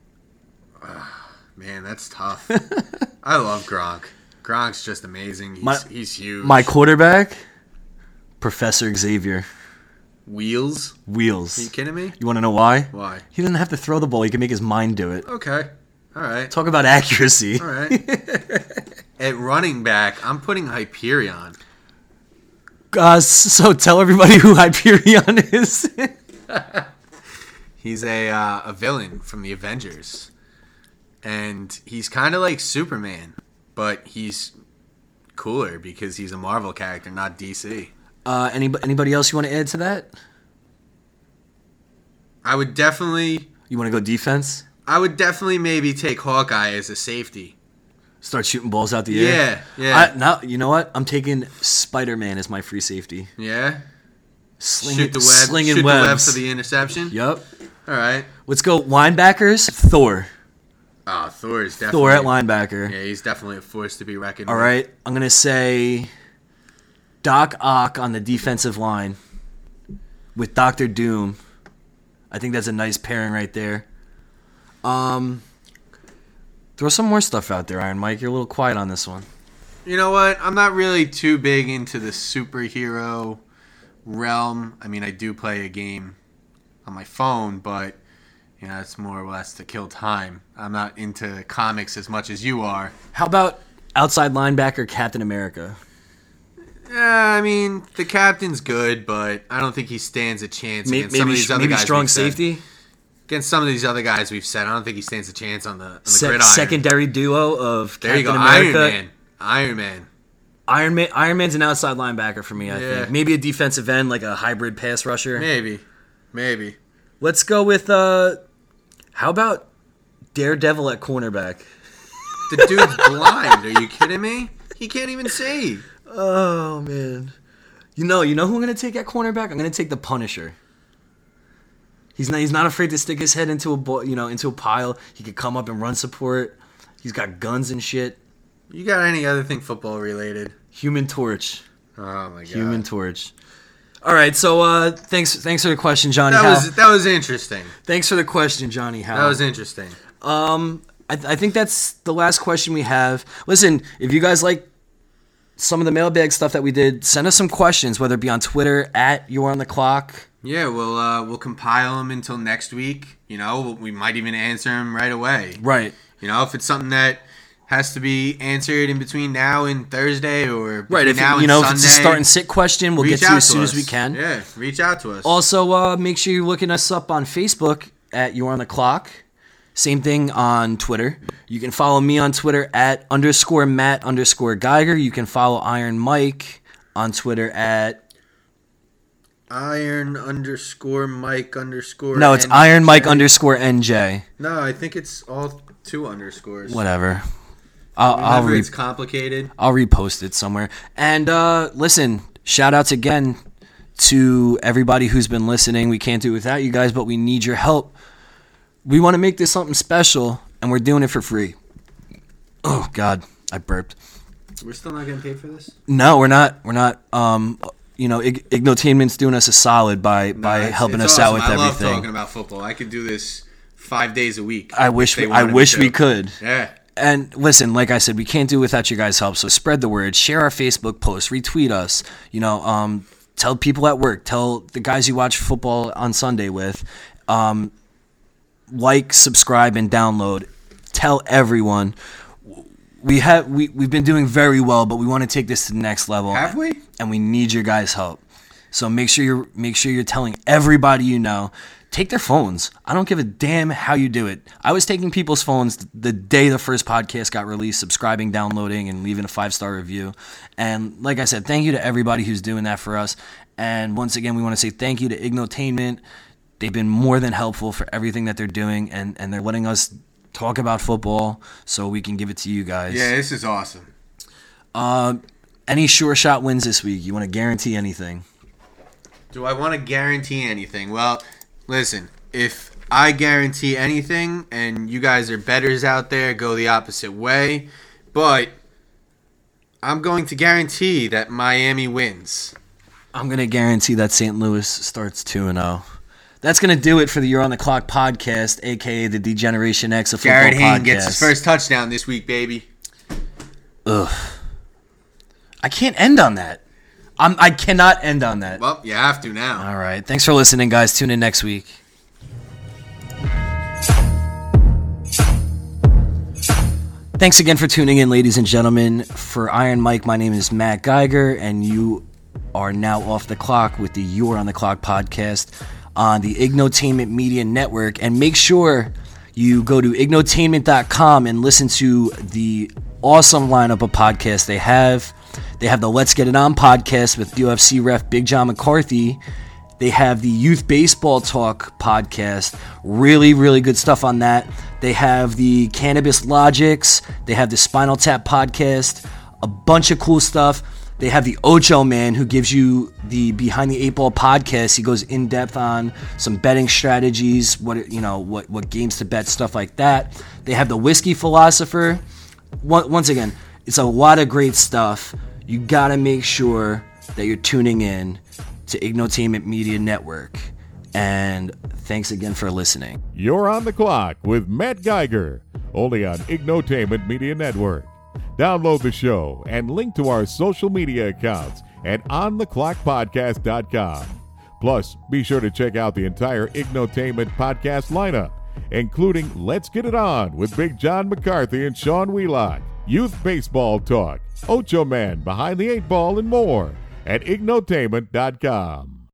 Speaker 7: Man, that's tough. I love Gronk. Gronk's just amazing. He's
Speaker 6: My-
Speaker 7: he's huge.
Speaker 6: My quarterback, Professor Xavier
Speaker 7: Wheels.
Speaker 6: Wheels.
Speaker 7: Are you kidding me?
Speaker 6: You want to know why?
Speaker 7: Why?
Speaker 6: He doesn't have to throw the ball. He can make his mind do it.
Speaker 7: Okay. All right.
Speaker 6: Talk about accuracy.
Speaker 7: All right. At running back, I'm putting Hyperion.
Speaker 6: Uh, so tell everybody who Hyperion is.
Speaker 7: He's a uh, a villain from the Avengers, and he's kind of like Superman, but he's cooler because he's a Marvel character, not D C.
Speaker 6: Uh, anybody, anybody else you want to add to that?
Speaker 7: I would definitely,
Speaker 6: You want to go defense?
Speaker 7: I would definitely maybe take Hawkeye as a safety.
Speaker 6: Start shooting balls out the air?
Speaker 7: Yeah, yeah.
Speaker 6: I, now, you know what? I'm taking Spider-Man as my free safety.
Speaker 7: Yeah.
Speaker 6: Sling,
Speaker 7: Shoot the web.
Speaker 6: Slinging
Speaker 7: shoot the web
Speaker 6: webs.
Speaker 7: for the interception.
Speaker 6: Yep.
Speaker 7: All right.
Speaker 6: Let's go linebackers. Thor.
Speaker 7: Oh, Thor is definitely
Speaker 6: Thor at linebacker.
Speaker 7: Yeah, he's definitely a force to be reckoned
Speaker 6: All
Speaker 7: with.
Speaker 6: right. I'm going to say Doc Ock on the defensive line with Doctor Doom. I think that's a nice pairing right there. Um, throw some more stuff out there, Iron Mike. You're a little quiet on this one.
Speaker 7: You know what? I'm not really too big into the superhero realm. I mean, I do play a game on my phone, but you know, it's more or less to kill time. I'm not into comics as much as you are.
Speaker 6: How about outside linebacker Captain America?
Speaker 7: Yeah, I mean, the captain's good, but I don't think he stands a chance
Speaker 6: Maybe,
Speaker 7: against some of these other
Speaker 6: maybe
Speaker 7: guys.
Speaker 6: strong
Speaker 7: we've said.
Speaker 6: safety?
Speaker 7: Against some of these other guys we've said, I don't think he stands a chance on the, on the
Speaker 6: Se-
Speaker 7: gridiron.
Speaker 6: secondary duo of
Speaker 7: There
Speaker 6: Captain
Speaker 7: you go,
Speaker 6: America.
Speaker 7: Iron Man. Iron Man.
Speaker 6: Iron Man. Iron Man's an outside linebacker for me, I
Speaker 7: Yeah.
Speaker 6: think. Maybe a defensive end, like a hybrid pass rusher.
Speaker 7: Maybe. Maybe.
Speaker 6: Let's go with, uh, how about Daredevil at cornerback?
Speaker 7: The dude's blind. Are you kidding me? He can't even see.
Speaker 6: Oh, man. You know, you know who I'm going to take at cornerback? I'm going to take the Punisher. He's not, he's not afraid to stick his head into a bo- you know into a pile. He could come up and run support. He's got guns and shit.
Speaker 7: You got any other thing football related?
Speaker 6: Human Torch.
Speaker 7: Oh my god.
Speaker 6: Human Torch. All right, so uh, thanks thanks for the question, Johnny
Speaker 7: That
Speaker 6: Howe.
Speaker 7: was that was interesting.
Speaker 6: Thanks for the question, Johnny Howe.
Speaker 7: That was interesting.
Speaker 6: Um, I, th- I think that's the last question we have. Listen, if you guys like some of the mailbag stuff that we did, send us some questions, whether it be on Twitter at You're on the Clock.
Speaker 7: Yeah, we'll uh, we'll compile them until next week. You know, we might even answer them right away.
Speaker 6: Right.
Speaker 7: You know, if it's something that has to be answered in between now and Thursday, or
Speaker 6: right, if
Speaker 7: now
Speaker 6: you know
Speaker 7: and
Speaker 6: if it's a
Speaker 7: Sunday,
Speaker 6: start and sit question, we'll get to you as soon
Speaker 7: us.
Speaker 6: as we can.
Speaker 7: Yeah, reach out to us.
Speaker 6: Also, uh, make sure you're looking us up on Facebook at You're on the Clock. Same thing on Twitter. You can follow me on Twitter at underscore Matt underscore Geiger. You can follow Iron Mike on Twitter at
Speaker 7: Iron underscore Mike underscore.
Speaker 6: no, it's
Speaker 7: N J.
Speaker 6: Iron Mike underscore N J.
Speaker 7: No, I think it's all two underscores.
Speaker 6: Whatever. I'll,
Speaker 7: Remember,
Speaker 6: I'll re-
Speaker 7: it's complicated.
Speaker 6: I'll repost it somewhere. And uh, listen, shout outs again to everybody who's been listening. We can't do it without you guys, but we need your help. We want to make this something special, and we're doing it for free. Oh, God, I burped.
Speaker 7: We're still not getting paid for this?
Speaker 6: No, we're not. We're not. Um, you know, Ig- Ignotainment's doing us a solid by,
Speaker 7: No,
Speaker 6: by
Speaker 7: it's-
Speaker 6: helping
Speaker 7: it's
Speaker 6: us out
Speaker 7: awesome.
Speaker 6: with
Speaker 7: I
Speaker 6: everything.
Speaker 7: love talking about football. I could do this five days a week.
Speaker 6: I wish
Speaker 7: if they
Speaker 6: we, I
Speaker 7: wanted me
Speaker 6: wish
Speaker 7: to.
Speaker 6: we could.
Speaker 7: Yeah.
Speaker 6: And listen, like I said, we can't do it without you guys' help. So spread the word, share our Facebook posts, retweet us. You know, um, tell people at work, tell the guys you watch football on Sunday with. Um, like, subscribe, and download. Tell everyone. We have we we've been doing very well, but we want to take this to the next level.
Speaker 7: Have we?
Speaker 6: And we need your guys' help. So make sure you're make sure you're telling everybody you know. Take their phones. I don't give a damn how you do it. I was taking people's phones the day the first podcast got released, subscribing, downloading, and leaving a five-star review. And like I said, thank you to everybody who's doing that for us. And once again, we want to say thank you to Ignotainment. They've been more than helpful for everything that they're doing, and, and they're letting us talk about football so we can give it to you guys.
Speaker 7: Yeah, this is awesome.
Speaker 6: Uh, any sure shot wins this week? You want to guarantee anything?
Speaker 7: Do I want to guarantee anything? Well, listen, if I guarantee anything and you guys are bettors out there, go the opposite way. But I'm going to guarantee that Miami wins.
Speaker 6: I'm going to guarantee that Saint Louis starts two and oh. That's going to do it for the You're on the Clock podcast, a k a the Degeneration X of Football
Speaker 7: Jared Hayne
Speaker 6: podcast.
Speaker 7: gets his first touchdown this week, baby.
Speaker 6: Ugh. I can't end on that. I'm, I cannot end on that.
Speaker 7: Well, you have to now.
Speaker 6: All right. Thanks for listening, guys. Tune in next week. Thanks again for tuning in, ladies and gentlemen. For Iron Mike, my name is Matt Geiger, and you are now off the clock with the You're on the Clock podcast on the Ignotainment Media Network. And make sure you go to ignotainment dot com and listen to the awesome lineup of podcasts they have. They have the Let's Get It On podcast with U F C ref Big John McCarthy. They have the Youth Baseball Talk podcast. Really, really good stuff on that. They have the Cannabis Logics. They have the Spinal Tap podcast. A bunch of cool stuff. They have the Ocho Man, who gives you the Behind the Eight Ball podcast. He goes in depth on some betting strategies, what you know, what what games to bet, stuff like that. They have the Whiskey Philosopher. Once again, it's a lot of great stuff. You gotta make sure that you're tuning in to Ignotainment Media Network. And thanks again for listening.
Speaker 1: You're on the Clock with Matt Geiger, only on Ignotainment Media Network. Download the show and link to our social media accounts at on the clock podcast dot com. Plus, be sure to check out the entire Ignotainment podcast lineup, including Let's Get It On with Big John McCarthy and Sean Wheelock, Youth Baseball Talk, Ocho Man, Behind the Eight Ball, and more at ignotainment dot com.